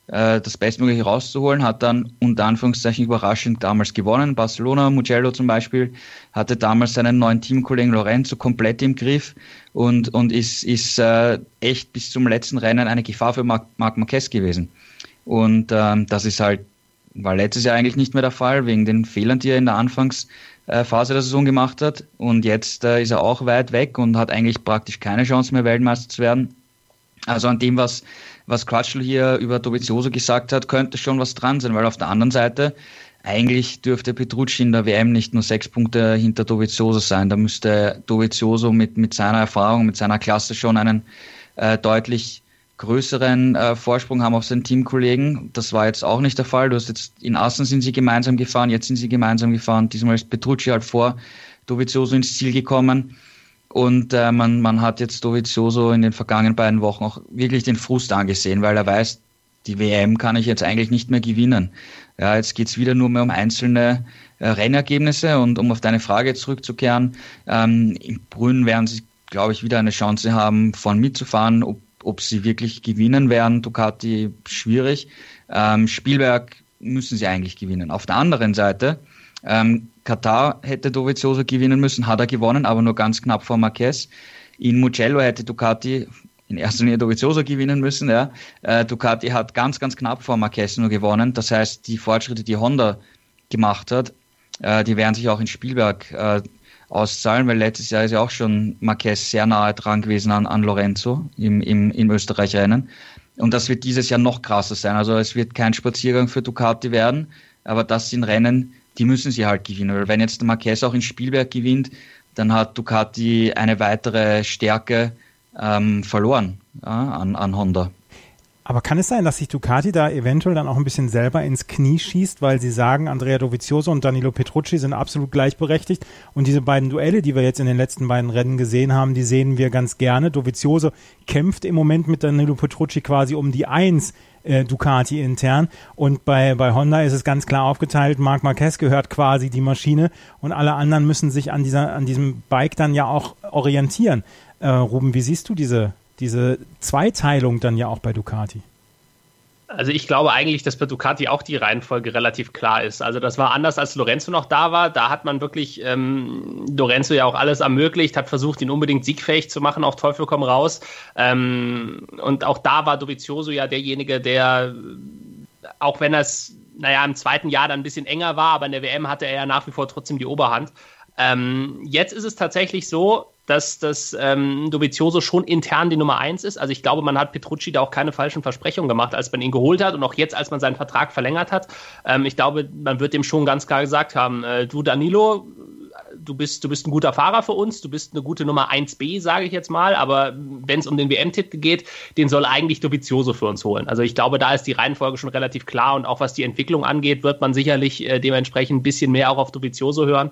äh, das Bestmögliche rauszuholen, hat dann unter Anführungszeichen überraschend damals gewonnen. Barcelona, Mugello zum Beispiel, hatte damals seinen neuen Teamkollegen Lorenzo komplett im Griff und, und ist, ist äh, echt bis zum letzten Rennen eine Gefahr für Marc, Marc Marquez gewesen. Und ähm, das ist halt, war letztes Jahr eigentlich nicht mehr der Fall, wegen den Fehlern, die er in der Anfangsphase der Saison gemacht hat. Und jetzt äh, ist er auch weit weg und hat eigentlich praktisch keine Chance mehr, Weltmeister zu werden. Also an dem, was, was Crutchlow hier über Dovizioso gesagt hat, könnte schon was dran sein, weil auf der anderen Seite eigentlich dürfte Petrucci in der W M nicht nur sechs Punkte hinter Dovizioso sein. Da müsste Dovizioso mit, mit seiner Erfahrung, mit seiner Klasse schon einen äh, deutlich größeren äh, Vorsprung haben auf seinen Teamkollegen. Das war jetzt auch nicht der Fall. Du hast jetzt in Assen sind sie gemeinsam gefahren, jetzt sind sie gemeinsam gefahren. Diesmal ist Petrucci halt vor Dovizioso ins Ziel gekommen. Und äh, man, man hat jetzt Dovizioso in den vergangenen beiden Wochen auch wirklich den Frust angesehen, weil er weiß, die W M kann ich jetzt eigentlich nicht mehr gewinnen. Ja, jetzt geht's wieder nur mehr um einzelne äh, Rennergebnisse. Und um auf deine Frage zurückzukehren, ähm, in Brünn werden sie, glaube ich, wieder eine Chance haben, vorn mitzufahren. Ob, ob sie wirklich gewinnen werden, Ducati, schwierig. Ähm, Spielberg müssen sie eigentlich gewinnen. Auf der anderen Seite, ähm, Katar hätte Dovizioso gewinnen müssen, hat er gewonnen, aber nur ganz knapp vor Marquez. In Mugello hätte Ducati in erster Linie Dovizioso gewinnen müssen. Ja. Äh, Ducati hat ganz, ganz knapp vor Marquez nur gewonnen. Das heißt, die Fortschritte, die Honda gemacht hat, äh, die werden sich auch in Spielberg äh, auszahlen, weil letztes Jahr ist ja auch schon Marquez sehr nahe dran gewesen an, an Lorenzo im, im, im Österreich-Rennen. Und das wird dieses Jahr noch krasser sein. Also es wird kein Spaziergang für Ducati werden, aber das sind Rennen, die müssen sie halt gewinnen. Weil wenn jetzt der Marquez auch in Spielberg gewinnt, dann hat Ducati eine weitere Stärke ähm, verloren ja, an, an Honda. Aber kann es sein, dass sich Ducati da eventuell dann auch ein bisschen selber ins Knie schießt, weil sie sagen, Andrea Dovizioso und Danilo Petrucci sind absolut gleichberechtigt und diese beiden Duelle, die wir jetzt in den letzten beiden Rennen gesehen haben, die sehen wir ganz gerne. Dovizioso kämpft im Moment mit Danilo Petrucci quasi um die Eins äh, Ducati intern und bei, bei Honda ist es ganz klar aufgeteilt, Marc Marquez gehört quasi die Maschine und alle anderen müssen sich an dieser an diesem Bike dann ja auch orientieren. Äh, Ruben, wie siehst du diese diese Zweiteilung dann ja auch bei Ducati? Also ich glaube eigentlich, dass bei Ducati auch die Reihenfolge relativ klar ist. Also das war anders, als Lorenzo noch da war. Da hat man wirklich ähm, Lorenzo ja auch alles ermöglicht, hat versucht, ihn unbedingt siegfähig zu machen, auf Teufel komm raus. Ähm, und auch da war Dovizioso ja derjenige, der, auch wenn es, naja, im zweiten Jahr dann ein bisschen enger war, aber in der W M hatte er ja nach wie vor trotzdem die Oberhand. Ähm, jetzt ist es tatsächlich so, dass das ähm, Dovizioso schon intern die Nummer eins ist. Also ich glaube, man hat Petrucci da auch keine falschen Versprechungen gemacht, als man ihn geholt hat und auch jetzt, als man seinen Vertrag verlängert hat. Ähm, ich glaube, man wird dem schon ganz klar gesagt haben, äh, du Danilo, du bist, du bist ein guter Fahrer für uns, du bist eine gute Nummer eins B, sage ich jetzt mal, aber wenn es um den W M-Titel geht, den soll eigentlich Dovizioso für uns holen. Also ich glaube, da ist die Reihenfolge schon relativ klar und auch was die Entwicklung angeht, wird man sicherlich äh, dementsprechend ein bisschen mehr auch auf Dovizioso hören.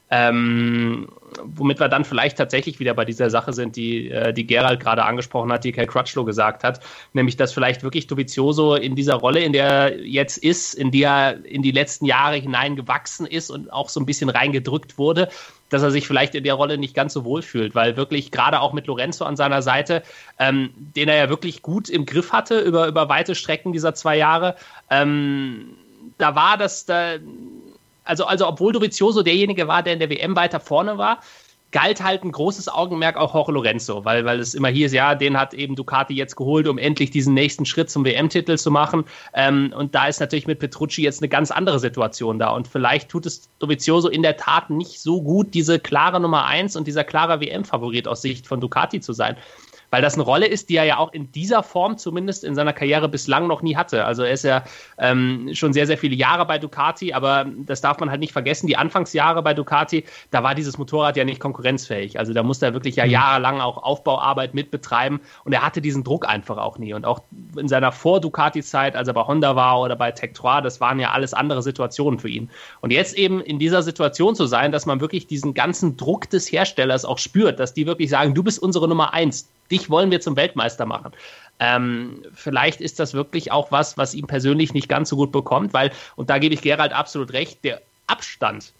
Ähm, womit wir dann vielleicht tatsächlich wieder bei dieser Sache sind, die, äh, die Gerald gerade angesprochen hat, die Cal Crutchlow gesagt hat, nämlich, dass vielleicht wirklich Dovizioso in dieser Rolle, in der er jetzt ist, in die er in die letzten Jahre hineingewachsen ist und auch so ein bisschen reingedrückt wurde, dass er sich vielleicht in der Rolle nicht ganz so wohl fühlt, weil wirklich gerade auch mit Lorenzo an seiner Seite, ähm, den er ja wirklich gut im Griff hatte über, über weite Strecken dieser zwei Jahre, ähm, da war das da... Also, also obwohl Dovizioso derjenige war, der in der W M weiter vorne war, galt halt ein großes Augenmerk auch Jorge Lorenzo, weil, weil es immer hieß, ja, den hat eben Ducati jetzt geholt, um endlich diesen nächsten Schritt zum W M-Titel zu machen. Ähm, und da ist natürlich mit Petrucci jetzt eine ganz andere Situation da. Und vielleicht tut es Dovizioso in der Tat nicht so gut, diese klare Nummer eins und dieser klare W M-Favorit aus Sicht von Ducati zu sein. Weil das eine Rolle ist, die er ja auch in dieser Form zumindest in seiner Karriere bislang noch nie hatte. Also er ist ja ähm, schon sehr, sehr viele Jahre bei Ducati, aber das darf man halt nicht vergessen, die Anfangsjahre bei Ducati, da war dieses Motorrad ja nicht konkurrenzfähig. Also da musste er wirklich ja jahrelang auch Aufbauarbeit mitbetreiben und er hatte diesen Druck einfach auch nie. Und auch in seiner Vor-Ducati-Zeit, als er bei Honda war oder bei Tech Trois, das waren ja alles andere Situationen für ihn. Und jetzt eben in dieser Situation zu sein, dass man wirklich diesen ganzen Druck des Herstellers auch spürt, dass die wirklich sagen, du bist unsere Nummer eins, dich wollen wir zum Weltmeister machen. Ähm, vielleicht ist das wirklich auch was, was ihm persönlich nicht ganz so gut bekommt, weil, und da gebe ich Gerald absolut recht, der Abstand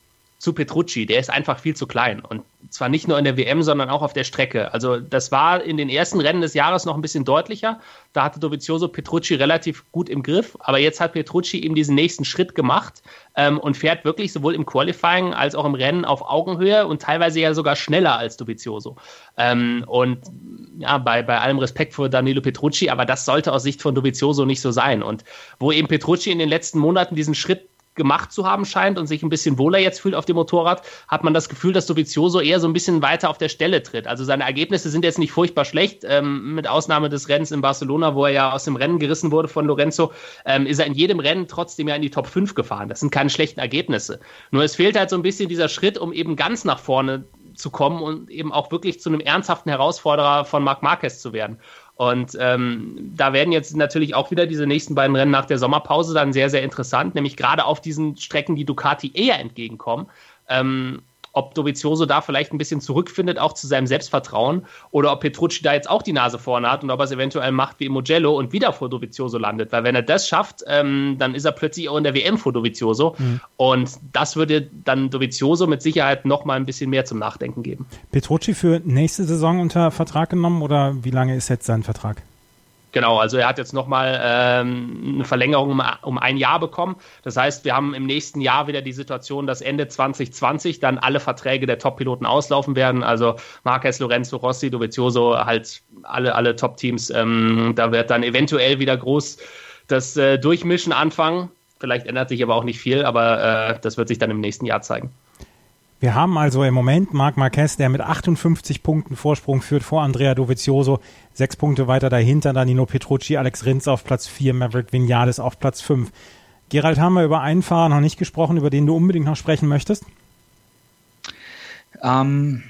zu Petrucci, der ist einfach viel zu klein. Und zwar nicht nur in der W M, sondern auch auf der Strecke. Also das war in den ersten Rennen des Jahres noch ein bisschen deutlicher. Da hatte Dovizioso Petrucci relativ gut im Griff. Aber jetzt hat Petrucci eben diesen nächsten Schritt gemacht ähm, und fährt wirklich sowohl im Qualifying als auch im Rennen auf Augenhöhe und teilweise ja sogar schneller als Dovizioso. Ähm, und ja, bei, bei allem Respekt vor Danilo Petrucci, aber das sollte aus Sicht von Dovizioso nicht so sein. Und wo eben Petrucci in den letzten Monaten diesen Schritt gemacht zu haben scheint und sich ein bisschen wohler jetzt fühlt auf dem Motorrad, hat man das Gefühl, dass Dovizioso eher so ein bisschen weiter auf der Stelle tritt. Also seine Ergebnisse sind jetzt nicht furchtbar schlecht, ähm, mit Ausnahme des Rennens in Barcelona, wo er ja aus dem Rennen gerissen wurde von Lorenzo, ähm, ist er in jedem Rennen trotzdem ja in die Top fünf gefahren. Das sind keine schlechten Ergebnisse. Nur es fehlt halt so ein bisschen dieser Schritt, um eben ganz nach vorne zu kommen und eben auch wirklich zu einem ernsthaften Herausforderer von Marc Marquez zu werden. Und ähm, da werden jetzt natürlich auch wieder diese nächsten beiden Rennen nach der Sommerpause dann sehr, sehr interessant, nämlich gerade auf diesen Strecken, die Ducati eher entgegenkommen, ähm, ob Dovizioso da vielleicht ein bisschen zurückfindet, auch zu seinem Selbstvertrauen, oder ob Petrucci da jetzt auch die Nase vorne hat und ob er es eventuell macht wie im Mugello und wieder vor Dovizioso landet. Weil wenn er das schafft, ähm, dann ist er plötzlich auch in der W M vor Dovizioso. Mhm. Und das würde dann Dovizioso mit Sicherheit noch mal ein bisschen mehr zum Nachdenken geben. Petrucci für nächste Saison unter Vertrag genommen, oder wie lange ist jetzt sein Vertrag? Genau, also er hat jetzt nochmal ähm, eine Verlängerung um, um ein Jahr bekommen. Das heißt, wir haben im nächsten Jahr wieder die Situation, dass Ende zwanzig zwanzig dann alle Verträge der Top-Piloten auslaufen werden. Also Marquez, Lorenzo, Rossi, Dovizioso, halt alle, alle Top-Teams. Ähm, da wird dann eventuell wieder groß das äh, Durchmischen anfangen. Vielleicht ändert sich aber auch nicht viel, aber äh, das wird sich dann im nächsten Jahr zeigen. Wir haben also im Moment Marc Marquez, der mit achtundfünfzig Punkten Vorsprung führt vor Andrea Dovizioso, sechs Punkte weiter dahinter Danilo Petrucci, Alex Rins auf Platz vier, Maverick Viñales auf Platz fünf. Gerald, haben wir über einen Fahrer noch nicht gesprochen, über den du unbedingt noch sprechen möchtest? Ähm,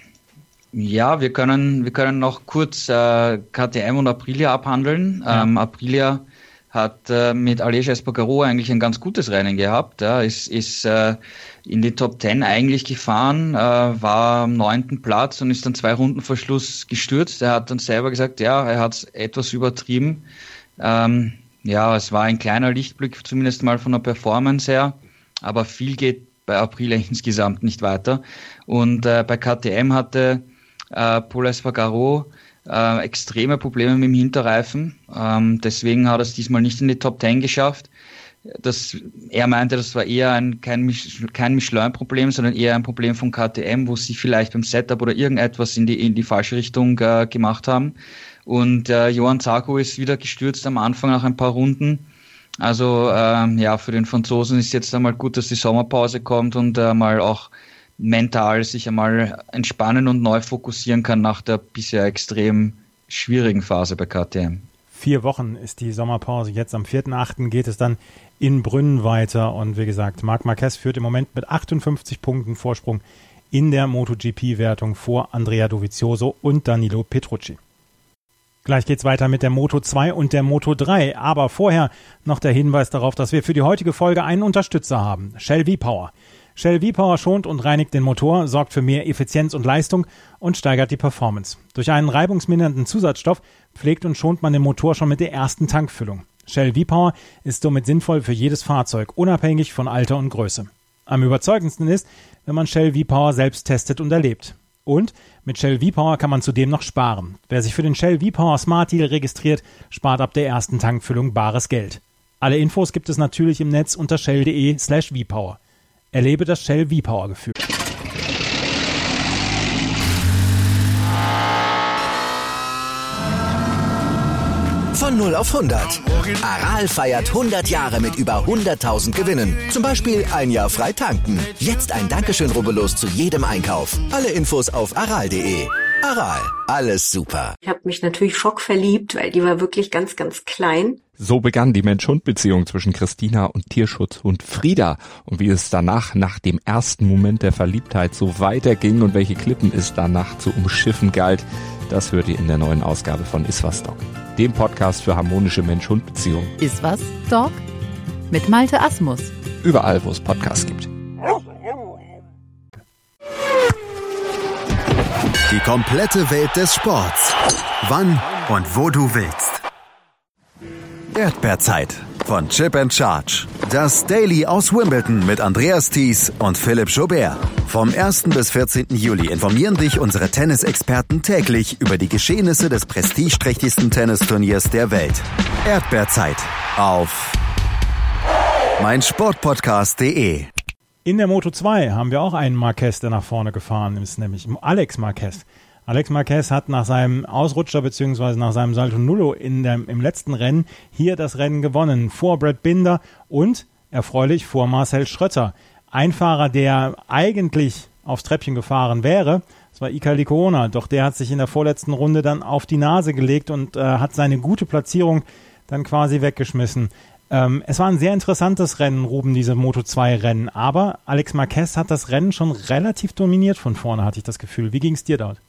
ja, wir können, wir können noch kurz äh, K T M und Aprilia abhandeln. Ja. Ähm, Aprilia hat äh, mit Aleix Espargaro eigentlich ein ganz gutes Rennen gehabt. Ja, ist ist äh, in die Top Ten eigentlich gefahren, äh, war am neunten Platz und ist dann zwei Runden vor Schluss gestürzt. Er hat dann selber gesagt, ja, er hat es etwas übertrieben. Ähm, ja, es war ein kleiner Lichtblick, zumindest mal von der Performance her, aber viel geht bei Aprilia insgesamt nicht weiter. Und äh, bei K T M hatte äh, Pol Espargaro Äh, extreme Probleme mit dem Hinterreifen. Ähm, deswegen hat er es diesmal nicht in die Top Ten geschafft. Das, er meinte, das war eher ein, kein, Mich- kein Michelin-Problem, sondern eher ein Problem von K T M, wo sie vielleicht beim Setup oder irgendetwas in die, in die falsche Richtung äh, gemacht haben. Und äh, Johann Zarco ist wieder gestürzt am Anfang nach ein paar Runden. Also ähm, ja, für den Franzosen ist jetzt einmal gut, dass die Sommerpause kommt und äh, mal auch mental sich einmal entspannen und neu fokussieren kann nach der bisher extrem schwierigen Phase bei K T M. Vier Wochen ist die Sommerpause. Jetzt am vierten achten geht es dann in Brünn weiter. Und wie gesagt, Marc Marquez führt im Moment mit achtundfünfzig Punkten Vorsprung in der MotoGP-Wertung vor Andrea Dovizioso und Danilo Petrucci. Gleich geht's weiter mit der Moto zwei und der Moto drei. Aber vorher noch der Hinweis darauf, dass wir für die heutige Folge einen Unterstützer haben. Shell V-Power. Shell V-Power schont und reinigt den Motor, sorgt für mehr Effizienz und Leistung und steigert die Performance. Durch einen reibungsmindernden Zusatzstoff pflegt und schont man den Motor schon mit der ersten Tankfüllung. Shell V-Power ist somit sinnvoll für jedes Fahrzeug, unabhängig von Alter und Größe. Am überzeugendsten ist, wenn man Shell V-Power selbst testet und erlebt. Und mit Shell V-Power kann man zudem noch sparen. Wer sich für den Shell V-Power Smart Deal registriert, spart ab der ersten Tankfüllung bares Geld. Alle Infos gibt es natürlich im Netz unter shell.de slash V-Power. Erlebe das Shell V-Power-Gefühl. Von null auf hundert. Aral feiert hundert Jahre mit über hunderttausend Gewinnen. Zum Beispiel ein Jahr frei tanken. Jetzt ein Dankeschön, rubbellos zu jedem Einkauf. Alle Infos auf aral punkt de. Aral, alles super. Ich habe mich natürlich schockverliebt, weil die war wirklich ganz, ganz klein. So begann die Mensch-Hund-Beziehung zwischen Christina und Tierschutzhund Frieda. Und wie es danach, nach dem ersten Moment der Verliebtheit, so weiterging und welche Klippen es danach zu umschiffen galt, das hört ihr in der neuen Ausgabe von Iswas Dog, dem Podcast für harmonische Mensch-Hund-Beziehungen. Iswas Dog mit Malte Asmus. Überall, wo es Podcasts gibt. Die komplette Welt des Sports. Wann und wo du willst. Erdbeerzeit. von Chip and Charge. Das Daily aus Wimbledon mit Andreas Thies und Philipp Joubert. Vom ersten bis vierzehnten Juli informieren dich unsere Tennisexperten täglich über die Geschehnisse des prestigeträchtigsten Tennisturniers der Welt. Erdbeerzeit auf meinsportpodcast punkt de. In der Moto zwei haben wir auch einen Marquez, der nach vorne gefahren ist, nämlich Alex Marquez. Alex Marquez hat nach seinem Ausrutscher bzw. nach seinem Salto Nullo in dem, im letzten Rennen hier das Rennen gewonnen. Vor Brad Binder und, erfreulich, vor Marcel Schröter. Ein Fahrer, der eigentlich aufs Treppchen gefahren wäre, das war Iker Lecuona. Doch der hat sich in der vorletzten Runde dann auf die Nase gelegt und äh, hat seine gute Platzierung dann quasi weggeschmissen. Ähm, es war ein sehr interessantes Rennen, Ruben, diese Moto zwei Rennen. Aber Alex Marquez hat das Rennen schon relativ dominiert von vorne, hatte ich das Gefühl. Wie ging es dir dort?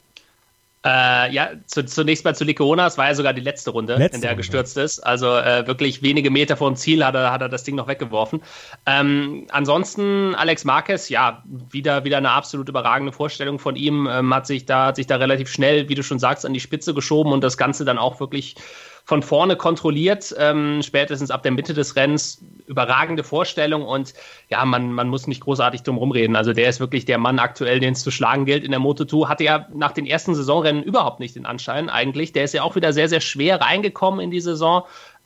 Äh, ja, zu, zunächst mal zu Lecuona, es war ja sogar die letzte Runde, letzte in der er gestürzt ist. Also äh, wirklich wenige Meter vor dem Ziel hat er, hat er das Ding noch weggeworfen. Ähm, ansonsten Alex Marquez, ja, wieder, wieder eine absolut überragende Vorstellung von ihm. Ähm, hat sich da, hat sich da relativ schnell, wie du schon sagst, an die Spitze geschoben und das Ganze dann auch wirklich von vorne kontrolliert, ähm, spätestens ab der Mitte des Rennens, überragende Vorstellung und ja, man, man muss nicht großartig drum rumreden. Also der ist wirklich der Mann aktuell, den es zu schlagen gilt in der Moto zwei. Hatte ja nach den ersten Saisonrennen überhaupt nicht den Anschein eigentlich. Der ist ja auch wieder sehr, sehr schwer reingekommen in die Saison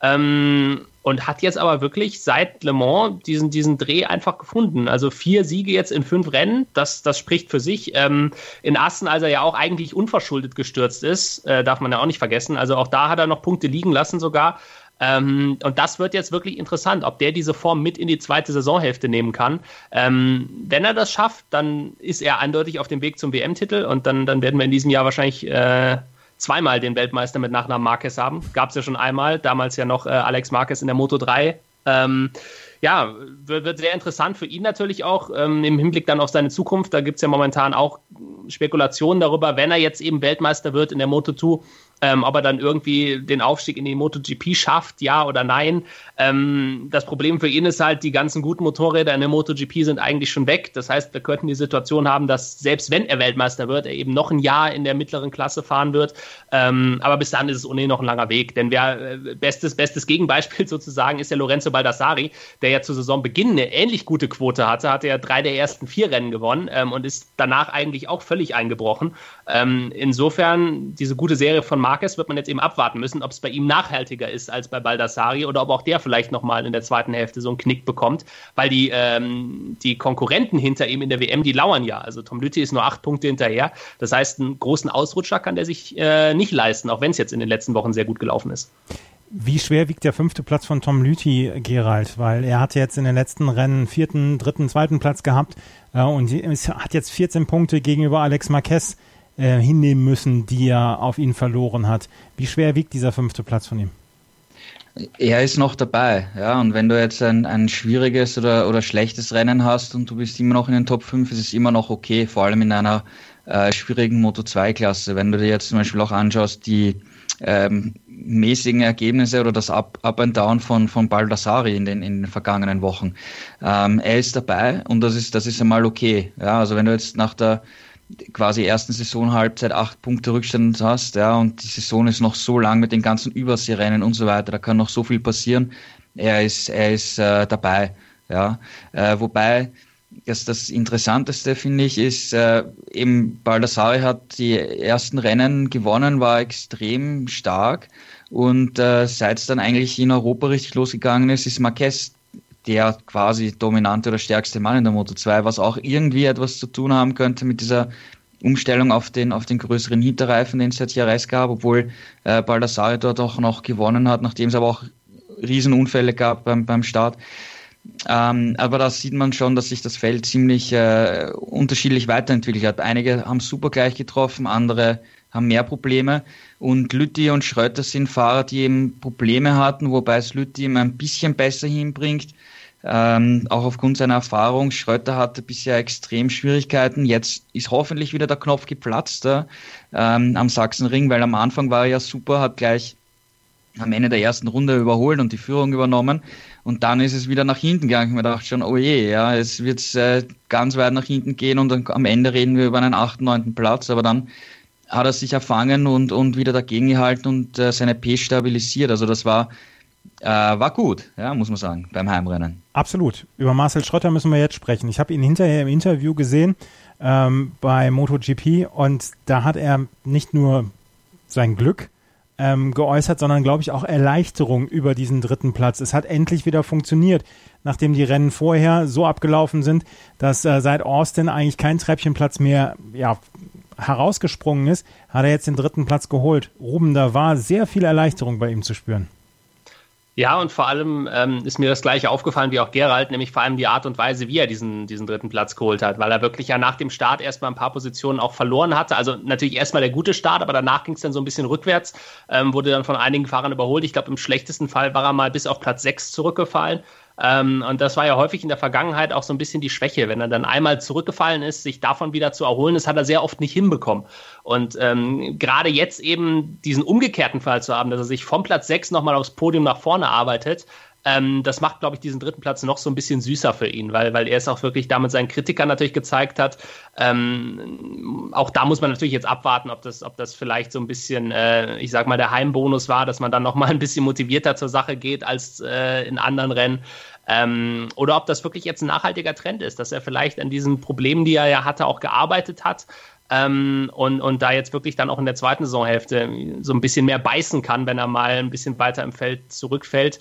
ähm, und hat jetzt aber wirklich seit Le Mans diesen, diesen Dreh einfach gefunden. Also vier Siege jetzt in fünf Rennen, das, das spricht für sich. Ähm, in Assen, als er ja auch eigentlich unverschuldet gestürzt ist, äh, darf man ja auch nicht vergessen. Also auch da hat er noch Punkte liegen lassen sogar. Ähm, und das wird jetzt wirklich interessant, ob der diese Form mit in die zweite Saisonhälfte nehmen kann. Ähm, wenn er das schafft, dann ist er eindeutig auf dem Weg zum W M-Titel und dann, dann werden wir in diesem Jahr wahrscheinlich äh, zweimal den Weltmeister mit Nachnamen Marquez haben. Gab es ja schon einmal, damals ja noch äh, Alex Marquez in der Moto drei. Ähm, ja, wird, wird sehr interessant für ihn natürlich auch ähm, im Hinblick dann auf seine Zukunft. Da gibt es ja momentan auch Spekulationen darüber, wenn er jetzt eben Weltmeister wird in der Moto zwei, ähm, ob er dann irgendwie den Aufstieg in die MotoGP schafft, ja oder nein. Ähm, das Problem für ihn ist halt, die ganzen guten Motorräder in der MotoGP sind eigentlich schon weg. Das heißt, wir könnten die Situation haben, dass selbst wenn er Weltmeister wird, er eben noch ein Jahr in der mittleren Klasse fahren wird. Ähm, aber bis dahin ist es ohnehin noch ein langer Weg. Denn wer äh, bestes, bestes Gegenbeispiel sozusagen ist der Lorenzo Baldassari, der ja zu Saisonbeginn eine ähnlich gute Quote hatte, hatte ja drei der ersten vier Rennen gewonnen ähm, und ist danach eigentlich auch völlig eingebrochen. Ähm, insofern, diese gute Serie von Marquez wird man jetzt eben abwarten müssen, ob es bei ihm nachhaltiger ist als bei Baldassari oder ob auch der vielleicht nochmal in der zweiten Hälfte so einen Knick bekommt, weil die, ähm, die Konkurrenten hinter ihm in der W M, die lauern ja. Also Tom Lüthi ist nur acht Punkte hinterher. Das heißt, einen großen Ausrutscher kann der sich äh, nicht leisten, auch wenn es jetzt in den letzten Wochen sehr gut gelaufen ist. Wie schwer wiegt der fünfte Platz von Tom Lüthi, Gerald? Weil er hatte jetzt in den letzten Rennen vierten, dritten, zweiten Platz gehabt äh, und es hat jetzt vierzehn Punkte gegenüber Alex Marquez äh, hinnehmen müssen, die er auf ihn verloren hat. Wie schwer wiegt dieser fünfte Platz von ihm? Er ist noch dabei, ja, und wenn du jetzt ein, ein schwieriges oder, oder schlechtes Rennen hast und du bist immer noch in den Top fünf, ist es immer noch okay, vor allem in einer äh, schwierigen Moto zwei Klasse. Wenn du dir jetzt zum Beispiel auch anschaust, die ähm, mäßigen Ergebnisse oder das Up, Up and Down von, von Baldassari in den, in den vergangenen Wochen. Ähm, er ist dabei und das ist, das ist einmal okay. Ja, also wenn du jetzt nach der quasi ersten Saisonhalbzeit acht Punkte Rückstand hast, ja, und die Saison ist noch so lang mit den ganzen Überseerennen und so weiter, da kann noch so viel passieren. Er ist, er ist äh, dabei, ja. Äh, wobei das, das Interessanteste, finde ich, ist, äh, eben Baldassari hat die ersten Rennen gewonnen, war extrem stark und äh, seit es dann eigentlich in Europa richtig losgegangen ist, ist Marquez der quasi dominante oder stärkste Mann in der Moto zwei, was auch irgendwie etwas zu tun haben könnte mit dieser Umstellung auf den auf den größeren Hinterreifen, den es seit Jerez gab, obwohl äh, Baldassari dort auch noch gewonnen hat, nachdem es aber auch Riesenunfälle gab beim beim Start. Ähm, aber da sieht man schon, dass sich das Feld ziemlich äh, unterschiedlich weiterentwickelt hat. Einige haben super gleich getroffen, andere haben mehr Probleme. Und Lüthi und Schröter sind Fahrer, die eben Probleme hatten, wobei es Lüthi ihm ein bisschen besser hinbringt. Ähm, auch aufgrund seiner Erfahrung. Schröter hatte bisher extrem Schwierigkeiten. Jetzt ist hoffentlich wieder der Knopf geplatzt äh, ähm, am Sachsenring, weil am Anfang war er ja super, hat gleich am Ende der ersten Runde überholt und die Führung übernommen. Und dann ist es wieder nach hinten gegangen. Ich mir dachte schon, oh je, ja, es wird äh, ganz weit nach hinten gehen und dann, am Ende reden wir über einen achten, neunten Platz. Aber dann hat er sich erfangen und, und wieder dagegen gehalten und äh, seine Pace stabilisiert. Also das war äh, war gut, ja, muss man sagen, beim Heimrennen. Absolut. Über Marcel Schrötter müssen wir jetzt sprechen. Ich habe ihn hinterher im Interview gesehen ähm, bei MotoGP und da hat er nicht nur sein Glück ähm, geäußert, sondern, glaube ich, auch Erleichterung über diesen dritten Platz. Es hat endlich wieder funktioniert, nachdem die Rennen vorher so abgelaufen sind, dass äh, seit Austin eigentlich kein Treppchenplatz mehr ja, herausgesprungen ist, hat er jetzt den dritten Platz geholt. Ruben, da war sehr viel Erleichterung bei ihm zu spüren. Ja, und vor allem ähm, ist mir das Gleiche aufgefallen wie auch Gerald, nämlich vor allem die Art und Weise, wie er diesen, diesen dritten Platz geholt hat, weil er wirklich ja nach dem Start erstmal ein paar Positionen auch verloren hatte. Also natürlich erstmal der gute Start, aber danach ging es dann so ein bisschen rückwärts, ähm, wurde dann von einigen Fahrern überholt. Ich glaube, im schlechtesten Fall war er mal bis auf Platz sechs zurückgefallen. Ähm, und das war ja häufig in der Vergangenheit auch so ein bisschen die Schwäche. Wenn er dann einmal zurückgefallen ist, sich davon wieder zu erholen, das hat er sehr oft nicht hinbekommen. Und ähm, gerade jetzt eben diesen umgekehrten Fall zu haben, dass er sich vom Platz sechs nochmal aufs Podium nach vorne arbeitet, ähm, das macht, glaube ich, diesen dritten Platz noch so ein bisschen süßer für ihn, weil, weil er es auch wirklich damit seinen Kritikern natürlich gezeigt hat. Ähm, auch da muss man natürlich jetzt abwarten, ob das, ob das vielleicht so ein bisschen, äh, ich sag mal, der Heimbonus war, dass man dann nochmal ein bisschen motivierter zur Sache geht als äh, in anderen Rennen. Ähm, oder ob das wirklich jetzt ein nachhaltiger Trend ist, dass er vielleicht an diesen Problemen, die er ja hatte, auch gearbeitet hat ähm, und, und da jetzt wirklich dann auch in der zweiten Saisonhälfte so ein bisschen mehr beißen kann, wenn er mal ein bisschen weiter im Feld zurückfällt.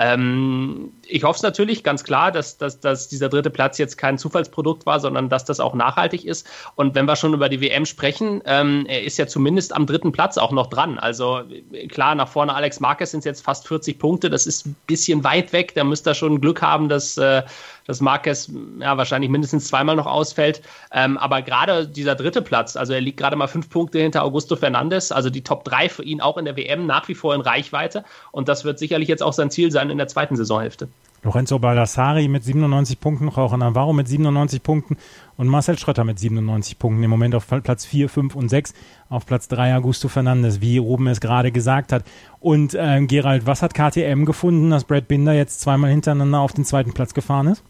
Ähm, ich hoffe es natürlich ganz klar, dass, dass, dass dieser dritte Platz jetzt kein Zufallsprodukt war, sondern dass das auch nachhaltig ist. Und wenn wir schon über die W M sprechen, ähm, er ist ja zumindest am dritten Platz auch noch dran. Also klar, nach vorne Alex Marquez sind es jetzt fast vierzig Punkte. Das ist ein bisschen weit weg. Da müsste er schon Glück haben, dass, äh, dass Marquez ja, wahrscheinlich mindestens zweimal noch ausfällt. Ähm, aber gerade dieser dritte Platz, also er liegt gerade mal fünf Punkte hinter Augusto Fernandes. Also die Top drei für ihn auch in der W M nach wie vor in Reichweite. Und das wird sicherlich jetzt auch sein Ziel sein in der zweiten Saisonhälfte. Lorenzo Baldassari mit siebenundneunzig Punkten, Jorge Navarro mit siebenundneunzig Punkten und Marcel Schrötter mit siebenundneunzig Punkten. Im Moment auf Platz vier, fünf und sechs. Auf Platz drei Augusto Fernandes, wie Ruben es gerade gesagt hat. Und äh, Gerald, was hat K T M gefunden, dass Brad Binder jetzt zweimal hintereinander auf den zweiten Platz gefahren ist?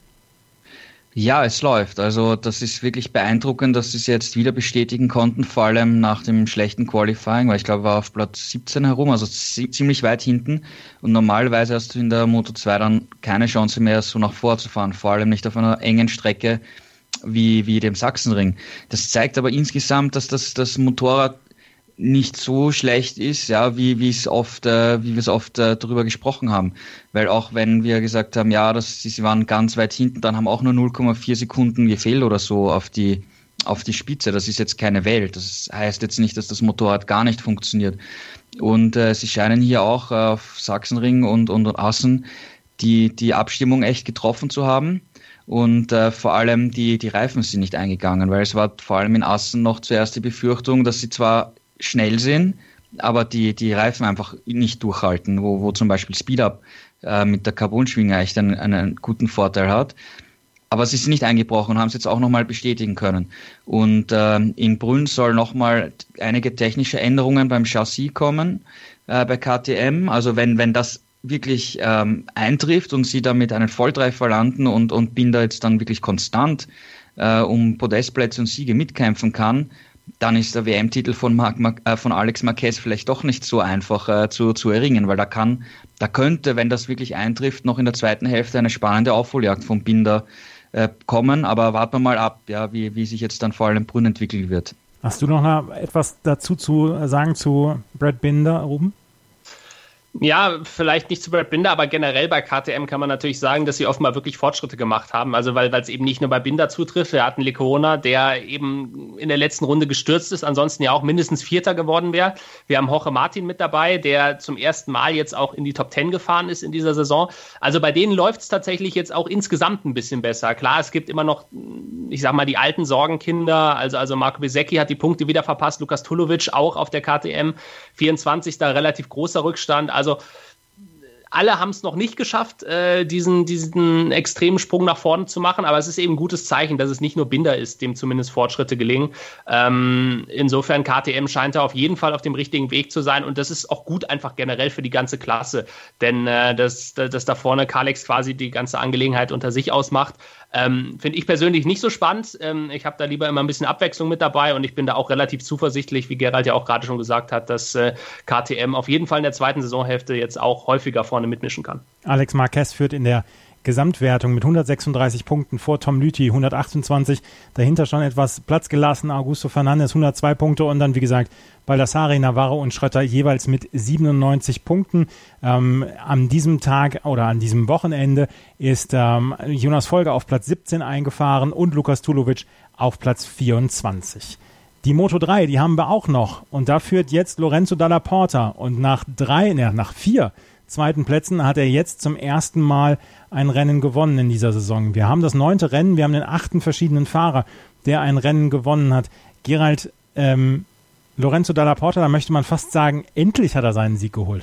Ja, es läuft. Also das ist wirklich beeindruckend, dass sie es jetzt wieder bestätigen konnten, vor allem nach dem schlechten Qualifying, weil ich glaube, war auf Platz siebzehn herum, also ziemlich weit hinten. Und normalerweise hast du in der Moto zwei dann keine Chance mehr, so nach vor zu fahren, vor allem nicht auf einer engen Strecke wie, wie dem Sachsenring. Das zeigt aber insgesamt, dass das, das Motorrad nicht so schlecht ist, ja, wie, wie es oft, äh, wie wir es oft äh, darüber gesprochen haben. Weil auch wenn wir gesagt haben, ja, das, sie waren ganz weit hinten, dann haben auch nur null Komma vier Sekunden gefehlt oder so auf die, auf die Spitze. Das ist jetzt keine Welt. Das heißt jetzt nicht, dass das Motorrad gar nicht funktioniert. Und äh, sie scheinen hier auch äh, auf Sachsenring und, und, und Assen die, die Abstimmung echt getroffen zu haben. Und äh, vor allem die, die Reifen sind nicht eingegangen, weil es war vor allem in Assen noch zuerst die Befürchtung, dass sie zwar schnell sind, aber die, die Reifen einfach nicht durchhalten, wo, wo zum Beispiel Speed-Up äh, mit der Carbon-Schwinge echt einen, einen guten Vorteil hat. Aber sie sind nicht eingebrochen und haben es jetzt auch nochmal bestätigen können. Und äh, in Brünn soll nochmal einige technische Änderungen beim Chassis kommen äh, bei K T M. Also wenn, wenn das wirklich ähm, eintrifft und sie damit einen Volltreffer landen und, und Binder jetzt dann wirklich konstant äh, um Podestplätze und Siege mitkämpfen kann, dann ist der W M-Titel von, Marc, äh, von Alex Marquez vielleicht doch nicht so einfach äh, zu, zu erringen, weil da kann, da könnte, wenn das wirklich eintrifft, noch in der zweiten Hälfte eine spannende Aufholjagd vom Binder äh, kommen, aber warten wir mal ab, ja, wie, wie sich jetzt dann vor allem Brünn entwickeln wird. Hast du noch mal etwas dazu zu sagen zu Brad Binder, Ruben? Ja, vielleicht nicht zu Brad Binder, aber generell bei K T M kann man natürlich sagen, dass sie offenbar wirklich Fortschritte gemacht haben. Also weil es eben nicht nur bei Binder zutrifft. Wir hatten Licona, der eben in der letzten Runde gestürzt ist, ansonsten ja auch mindestens Vierter geworden wäre. Wir haben Jorge Martin mit dabei, der zum ersten Mal jetzt auch in die Top Ten gefahren ist in dieser Saison. Also bei denen läuft es tatsächlich jetzt auch insgesamt ein bisschen besser. Klar, es gibt immer noch, ich sag mal, die alten Sorgenkinder. Also, also Marco Bezzecchi hat die Punkte wieder verpasst, Lukas Tulovic auch auf der K T M. vierundzwanzigster relativ großer Rückstand. Also alle haben es noch nicht geschafft, äh, diesen, diesen extremen Sprung nach vorne zu machen, aber es ist eben ein gutes Zeichen, dass es nicht nur Binder ist, dem zumindest Fortschritte gelingen. Ähm, insofern K T M scheint da auf jeden Fall auf dem richtigen Weg zu sein und das ist auch gut einfach generell für die ganze Klasse, denn äh, dass, dass da vorne Kalex quasi die ganze Angelegenheit unter sich ausmacht, ähm, finde ich persönlich nicht so spannend. Ähm, ich habe da lieber immer ein bisschen Abwechslung mit dabei und ich bin da auch relativ zuversichtlich, wie Gerald ja auch gerade schon gesagt hat, dass äh, K T M auf jeden Fall in der zweiten Saisonhälfte jetzt auch häufiger vorne mitmischen kann. Alex Marquez führt in der Gesamtwertung mit hundertsechsunddreißig Punkten vor Tom Lüthi, hundertachtundzwanzig. Dahinter schon etwas Platz gelassen, Augusto Fernandes, hundertzwei Punkte und dann, wie gesagt, Baldassarri, Navarro und Schrötter jeweils mit siebenundneunzig Punkten. Ähm, an diesem Tag oder an diesem Wochenende ist ähm, Jonas Folger auf Platz siebzehn eingefahren und Lukas Tulovic auf Platz vierundzwanzig. Die Moto drei, die haben wir auch noch und da führt jetzt Lorenzo Dalla Porta und nach drei, ne, nach vier zweiten Plätzen hat er jetzt zum ersten Mal ein Rennen gewonnen in dieser Saison. Wir haben das neunte Rennen, wir haben den achten verschiedenen Fahrer, der ein Rennen gewonnen hat. Gerald, ähm, Lorenzo Dalla Porta, da möchte man fast sagen, endlich hat er seinen Sieg geholt.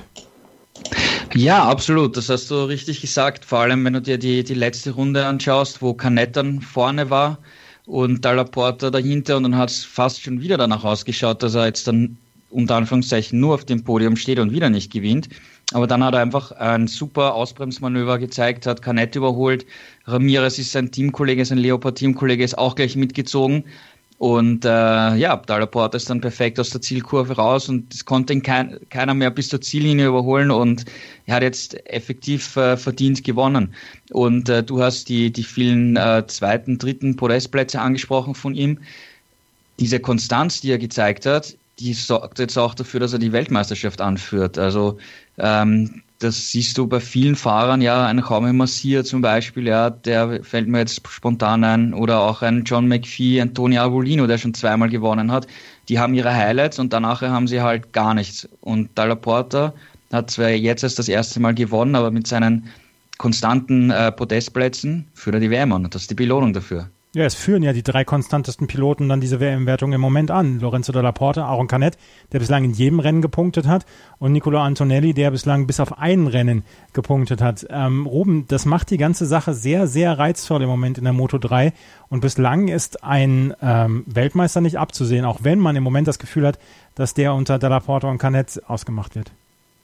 Ja, absolut, das hast du richtig gesagt, vor allem wenn du dir die, die letzte Runde anschaust, wo Canet dann vorne war und Dalla Porta dahinter und dann hat es fast schon wieder danach ausgeschaut, dass er jetzt dann unter Anführungszeichen nur auf dem Podium steht und wieder nicht gewinnt. Aber dann hat er einfach ein super Ausbremsmanöver gezeigt, hat Canet überholt. Ramirez ist sein Teamkollege, sein Leopard-Teamkollege ist auch gleich mitgezogen. Und äh, ja, Dalla Porta ist dann perfekt aus der Zielkurve raus und es konnte ihn kein, keiner mehr bis zur Ziellinie überholen und er hat jetzt effektiv äh, verdient gewonnen. Und äh, du hast die, die vielen äh, zweiten, dritten Podestplätze angesprochen von ihm. Diese Konstanz, die er gezeigt hat, die sorgt jetzt auch dafür, dass er die Weltmeisterschaft anführt. Also ähm, das siehst du bei vielen Fahrern, ja, ein Jaume Massier zum Beispiel, ja, der fällt mir jetzt spontan ein, oder auch ein John McPhee, ein Tony Arbolino, der schon zweimal gewonnen hat. Die haben ihre Highlights und danach haben sie halt gar nichts. Und Dalla Porta hat zwar jetzt erst das erste Mal gewonnen, aber mit seinen konstanten äh, Podestplätzen führt er die W M an und das ist die Belohnung dafür. Ja, es führen ja die drei konstantesten Piloten dann diese W M-Wertung im Moment an. Lorenzo Dalla Porta, Aron Canet, der bislang in jedem Rennen gepunktet hat und Nicolò Antonelli, der bislang bis auf ein Rennen gepunktet hat. Ähm, Ruben, das macht die ganze Sache sehr, sehr reizvoll im Moment in der Moto drei und bislang ist ein ähm, Weltmeister nicht abzusehen, auch wenn man im Moment das Gefühl hat, dass der unter Dalla Porta und Canet ausgemacht wird.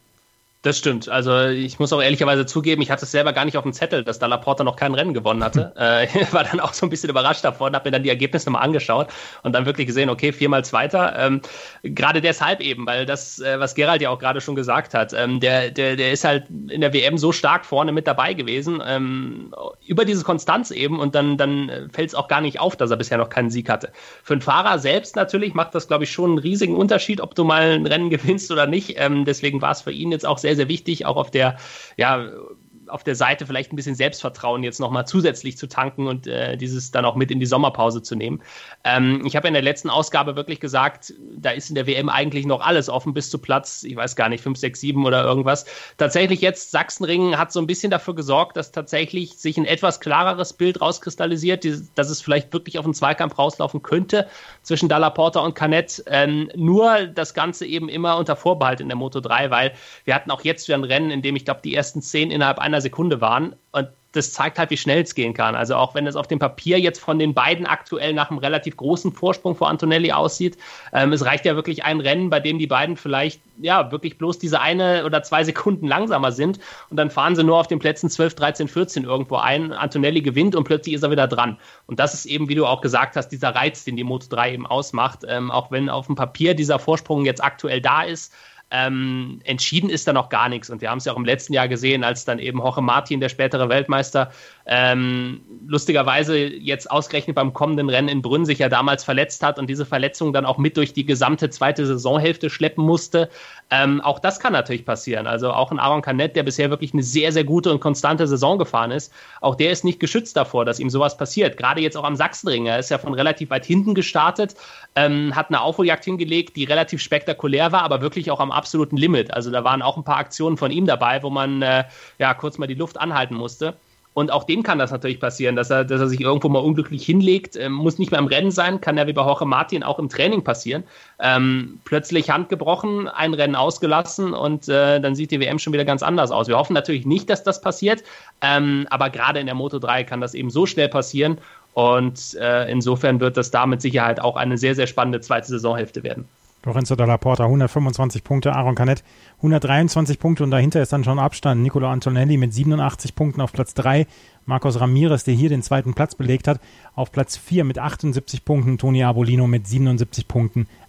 Das stimmt. Also ich muss auch ehrlicherweise zugeben, ich hatte es selber gar nicht auf dem Zettel, dass Dalla Porta noch kein Rennen gewonnen hatte. Äh, war dann auch so ein bisschen überrascht davon und habe mir dann die Ergebnisse mal angeschaut und dann wirklich gesehen, okay, viermal Zweiter. Ähm, gerade deshalb eben, weil das, äh, was Gerald ja auch gerade schon gesagt hat, ähm, der, der, der ist halt in der W M so stark vorne mit dabei gewesen, ähm, über diese Konstanz eben und dann, dann fällt es auch gar nicht auf, dass er bisher noch keinen Sieg hatte. Für einen Fahrer selbst natürlich macht das, glaube ich, schon einen riesigen Unterschied, ob du mal ein Rennen gewinnst oder nicht. Ähm, deswegen war es für ihn jetzt auch sehr sehr wichtig, auch auf der, ja, auf der Seite vielleicht ein bisschen Selbstvertrauen jetzt nochmal zusätzlich zu tanken und äh, dieses dann auch mit in die Sommerpause zu nehmen. Ähm, ich habe in der letzten Ausgabe wirklich gesagt, da ist in der W M eigentlich noch alles offen bis zu Platz, ich weiß gar nicht, fünf, sechs, sieben oder irgendwas. Tatsächlich jetzt Sachsenring hat so ein bisschen dafür gesorgt, dass tatsächlich sich ein etwas klareres Bild rauskristallisiert, die, dass es vielleicht wirklich auf einen Zweikampf rauslaufen könnte zwischen Dalla Porta und Canet. Ähm, nur das Ganze eben immer unter Vorbehalt in der Moto drei, weil wir hatten auch jetzt wieder ein Rennen, in dem ich glaube, die ersten zehn innerhalb einer Sekunde waren und das zeigt halt, wie schnell es gehen kann. Also auch wenn es auf dem Papier jetzt von den beiden aktuell nach einem relativ großen Vorsprung vor Antonelli aussieht, ähm, es reicht ja wirklich ein Rennen, bei dem die beiden vielleicht ja wirklich bloß diese eine oder zwei Sekunden langsamer sind und dann fahren sie nur auf den Plätzen zwölf, dreizehn, vierzehn irgendwo ein. Antonelli gewinnt und plötzlich ist er wieder dran. Und das ist eben, wie du auch gesagt hast, dieser Reiz, den die Moto drei eben ausmacht. Ähm, auch wenn auf dem Papier dieser Vorsprung jetzt aktuell da ist, Ähm, entschieden ist da noch gar nichts und wir haben es ja auch im letzten Jahr gesehen, als dann eben Jorge Martin, der spätere Weltmeister, ähm, lustigerweise jetzt ausgerechnet beim kommenden Rennen in Brünn sich ja damals verletzt hat und diese Verletzung dann auch mit durch die gesamte zweite Saisonhälfte schleppen musste. Ähm, auch das kann natürlich passieren. Also auch ein Aron Canet, der bisher wirklich eine sehr, sehr gute und konstante Saison gefahren ist, auch der ist nicht geschützt davor, dass ihm sowas passiert. Gerade jetzt auch am Sachsenring, er ist ja von relativ weit hinten gestartet, ähm, hat eine Aufholjagd hingelegt, die relativ spektakulär war, aber wirklich auch am absoluten Limit. Also da waren auch ein paar Aktionen von ihm dabei, wo man äh, ja kurz mal die Luft anhalten musste. Und auch dem kann das natürlich passieren, dass er, dass er sich irgendwo mal unglücklich hinlegt. Ähm, muss nicht mehr im Rennen sein, kann ja wie bei Jorge Martin auch im Training passieren. Ähm, plötzlich Hand gebrochen, ein Rennen ausgelassen und äh, dann sieht die W M schon wieder ganz anders aus. Wir hoffen natürlich nicht, dass das passiert, ähm, aber gerade in der Moto drei kann das eben so schnell passieren und äh, insofern wird das da mit Sicherheit auch eine sehr, sehr spannende zweite Saisonhälfte werden. Lorenzo Dalla Porta, hundertfünfundzwanzig Punkte, Aron Canet hundertdreiundzwanzig Punkte und dahinter ist dann schon Abstand. Nicolò Antonelli mit siebenundachtzig Punkten auf Platz drei, Marcos Ramirez, der hier den zweiten Platz belegt hat, auf Platz vier mit achtundsiebzig Punkten, Tony Arbolino mit siebenundsiebzig Punkten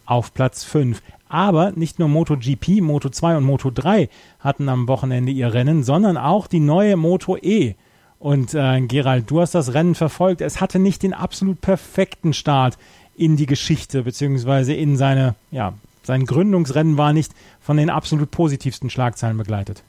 auf Platz fünf. Aber nicht nur MotoGP, Moto zwei und Moto drei hatten am Wochenende ihr Rennen, sondern auch die neue Moto E. Und äh, Gerald, du hast das Rennen verfolgt. Es hatte nicht den absolut perfekten Start in die Geschichte, beziehungsweise in seine, ja, sein Gründungsrennen war nicht von den absolut positivsten Schlagzeilen begleitet.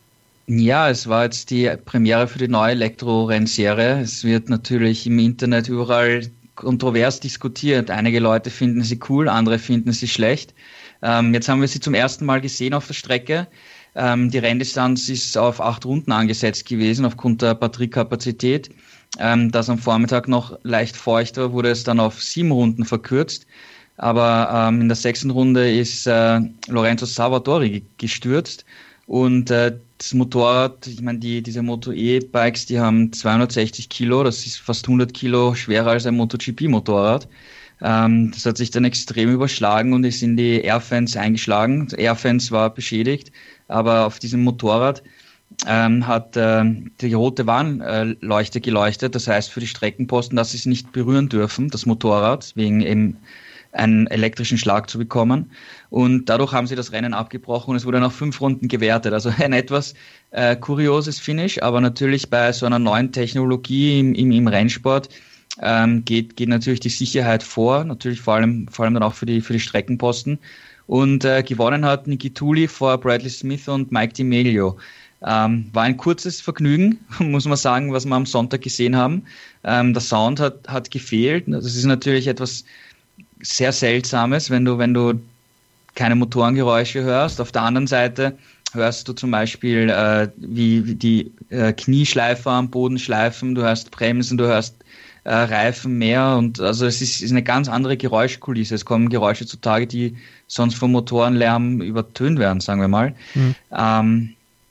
Ja, es war jetzt die Premiere für die neue Elektro-Rennserie. Es wird natürlich im Internet überall kontrovers diskutiert. Einige Leute finden sie cool, andere finden sie schlecht. Ähm, jetzt haben wir sie zum ersten Mal gesehen auf der Strecke. Ähm, die Renndistanz ist auf acht Runden angesetzt gewesen, aufgrund der Batteriekapazität. Ähm, das am Vormittag noch leicht feucht war, wurde es dann auf sieben Runden verkürzt. Aber ähm, in der sechsten Runde ist äh, Lorenzo Savvatori gestürzt. Und äh, das Motorrad, ich meine, die, diese Moto E-Bikes, die haben zweihundertsechzig Kilo, das ist fast hundert Kilo schwerer als ein MotoGP-Motorrad. Ähm, das hat sich dann extrem überschlagen und ist in die Airfence eingeschlagen. Die Airfence war beschädigt, aber auf diesem Motorrad ähm, hat äh, die rote Warnleuchte geleuchtet. Das heißt für die Streckenposten, dass sie es nicht berühren dürfen, das Motorrad, wegen eben einen elektrischen Schlag zu bekommen. Und dadurch haben sie das Rennen abgebrochen und es wurde nach fünf Runden gewertet. Also ein etwas äh, kurioses Finish, aber natürlich bei so einer neuen Technologie im, im, im Rennsport ähm, geht, geht natürlich die Sicherheit vor, natürlich vor allem, vor allem dann auch für die, für die Streckenposten. Und äh, gewonnen hat Niki Tulli vor Bradley Smith und Mike D'Amelio. Ähm, war ein kurzes Vergnügen, muss man sagen, was wir am Sonntag gesehen haben. Ähm, der Sound hat, hat gefehlt. Das ist natürlich etwas sehr Seltsames, wenn du, wenn du keine Motorengeräusche hörst. Auf der anderen Seite hörst du zum Beispiel, äh, wie, wie die äh, Knieschleifer am Boden schleifen, du hörst Bremsen, du hörst äh, Reifen mehr und also es ist, ist eine ganz andere Geräuschkulisse. Es kommen Geräusche zutage, die sonst vom Motorenlärm übertönt werden, sagen wir mal. Mhm. Ähm,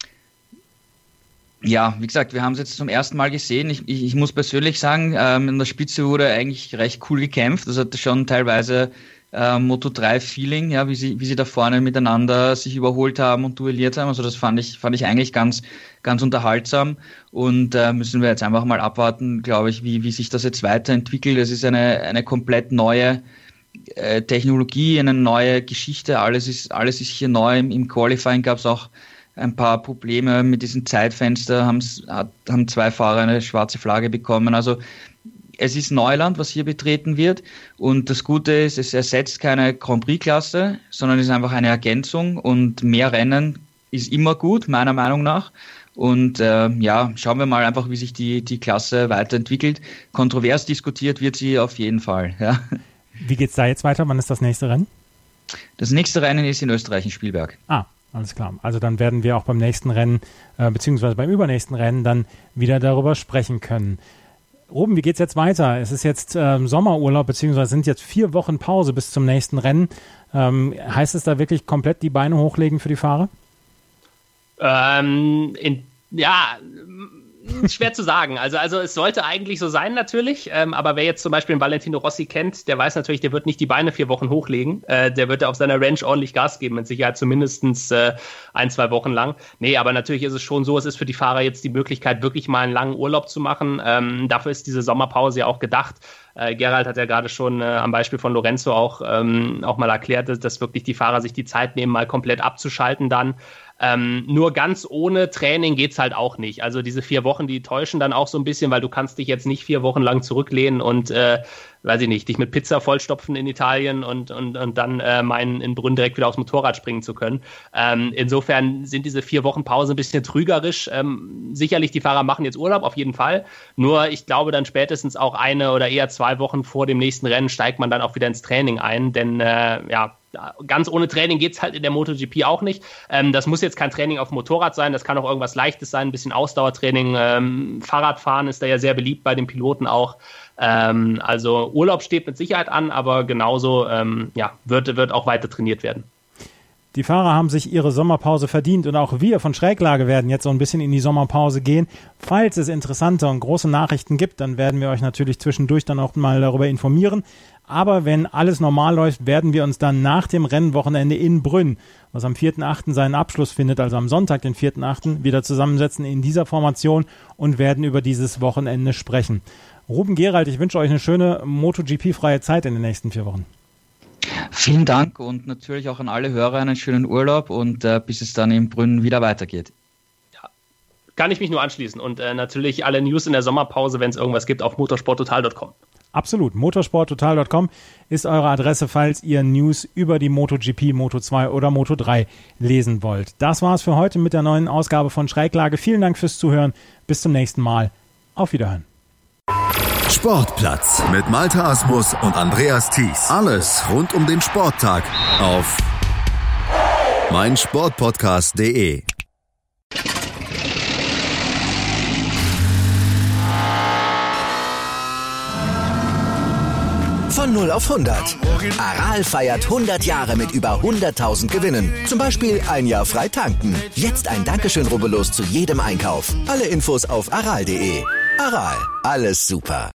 Ja, wie gesagt, wir haben es jetzt zum ersten Mal gesehen. Ich, ich, ich muss persönlich sagen, ähm, in der Spitze wurde eigentlich recht cool gekämpft. Das hatte schon teilweise äh, Moto drei Feeling, ja, wie sie, wie sie da vorne miteinander sich überholt haben und duelliert haben. Also das fand ich, fand ich eigentlich ganz, ganz unterhaltsam. Und äh, müssen wir jetzt einfach mal abwarten, glaube ich, wie, wie sich das jetzt weiterentwickelt. Es ist eine, eine komplett neue äh, Technologie, eine neue Geschichte. Alles ist, alles ist hier neu. Im, im Qualifying gab es auch ein paar Probleme mit diesem Zeitfenster, haben, haben zwei Fahrer eine schwarze Flagge bekommen. Also es ist Neuland, was hier betreten wird. Und das Gute ist, es ersetzt keine Grand Prix-Klasse, sondern es ist einfach eine Ergänzung. Und mehr Rennen ist immer gut, meiner Meinung nach. Und äh, ja, schauen wir mal einfach, wie sich die, die Klasse weiterentwickelt. Kontrovers diskutiert wird sie auf jeden Fall. Ja. Wie geht's da jetzt weiter? Wann ist das nächste Rennen? Das nächste Rennen ist in Österreich, in Spielberg. Ah. Alles klar. Also dann werden wir auch beim nächsten Rennen, äh, beziehungsweise beim übernächsten Rennen dann wieder darüber sprechen können. Ruben, wie geht's jetzt weiter? Es ist jetzt ähm, Sommerurlaub, beziehungsweise sind jetzt vier Wochen Pause bis zum nächsten Rennen. Ähm, heißt es da wirklich komplett die Beine hochlegen für die Fahrer? Ähm, in, ja, schwer zu sagen. Also, also es sollte eigentlich so sein natürlich, ähm, aber wer jetzt zum Beispiel den Valentino Rossi kennt, der weiß natürlich, der wird nicht die Beine vier Wochen hochlegen. Äh, der wird auf seiner Ranch ordentlich Gas geben, mit Sicherheit zumindest äh, ein, zwei Wochen lang. Nee, aber natürlich ist es schon so, es ist für die Fahrer jetzt die Möglichkeit, wirklich mal einen langen Urlaub zu machen. Ähm, dafür ist diese Sommerpause ja auch gedacht. Äh, Gerald hat ja gerade schon äh, am Beispiel von Lorenzo auch, ähm, auch mal erklärt, dass, dass wirklich die Fahrer sich die Zeit nehmen, mal komplett abzuschalten dann. Ähm, nur ganz ohne Training geht's halt auch nicht. Also diese vier Wochen, die täuschen dann auch so ein bisschen, weil du kannst dich jetzt nicht vier Wochen lang zurücklehnen und, äh, weiß ich nicht, dich mit Pizza vollstopfen in Italien und, und, und dann äh, meinen, in Brünn direkt wieder aufs Motorrad springen zu können. Ähm, insofern sind diese vier Wochen Pause ein bisschen trügerisch. Ähm, sicherlich, die Fahrer machen jetzt Urlaub, auf jeden Fall. Nur ich glaube, dann spätestens auch eine oder eher zwei Wochen vor dem nächsten Rennen steigt man dann auch wieder ins Training ein, denn äh, ja, ganz ohne Training geht's halt in der MotoGP auch nicht. Ähm, das muss jetzt kein Training auf dem Motorrad sein, das kann auch irgendwas Leichtes sein, ein bisschen Ausdauertraining. Ähm, Fahrradfahren ist da ja sehr beliebt bei den Piloten auch. Ähm, also Urlaub steht mit Sicherheit an, aber genauso ähm, ja, wird, wird auch weiter trainiert werden. Die Fahrer haben sich ihre Sommerpause verdient und auch wir von Schräglage werden jetzt so ein bisschen in die Sommerpause gehen. Falls es interessante und große Nachrichten gibt, dann werden wir euch natürlich zwischendurch dann auch mal darüber informieren. Aber wenn alles normal läuft, werden wir uns dann nach dem Rennwochenende in Brünn, was am vierten achten seinen Abschluss findet, also am Sonntag, den vierten achten, wieder zusammensetzen in dieser Formation und werden über dieses Wochenende sprechen. Ruben Gerald, ich wünsche euch eine schöne MotoGP-freie Zeit in den nächsten vier Wochen. Vielen Dank und natürlich auch an alle Hörer einen schönen Urlaub und äh, bis es dann in Brünn wieder weitergeht. Ja, kann ich mich nur anschließen und äh, natürlich alle News in der Sommerpause, wenn es irgendwas gibt, auf motorsporttotal Punkt com. Absolut. motorsporttotal Punkt com ist eure Adresse, falls ihr News über die MotoGP, Moto zwei oder Moto drei lesen wollt. Das war's für heute mit der neuen Ausgabe von Schräglage. Vielen Dank fürs Zuhören. Bis zum nächsten Mal. Auf Wiederhören. Sportplatz mit Malte Asmus und Andreas Thies. Alles rund um den Sporttag auf meinsportpodcast punkt de. Von null auf hundert. Aral feiert hundert Jahre mit über hunderttausend Gewinnen. Zum Beispiel ein Jahr frei tanken. Jetzt ein Dankeschön, rubbellos zu jedem Einkauf. Alle Infos auf aral punkt de. Aral, alles super.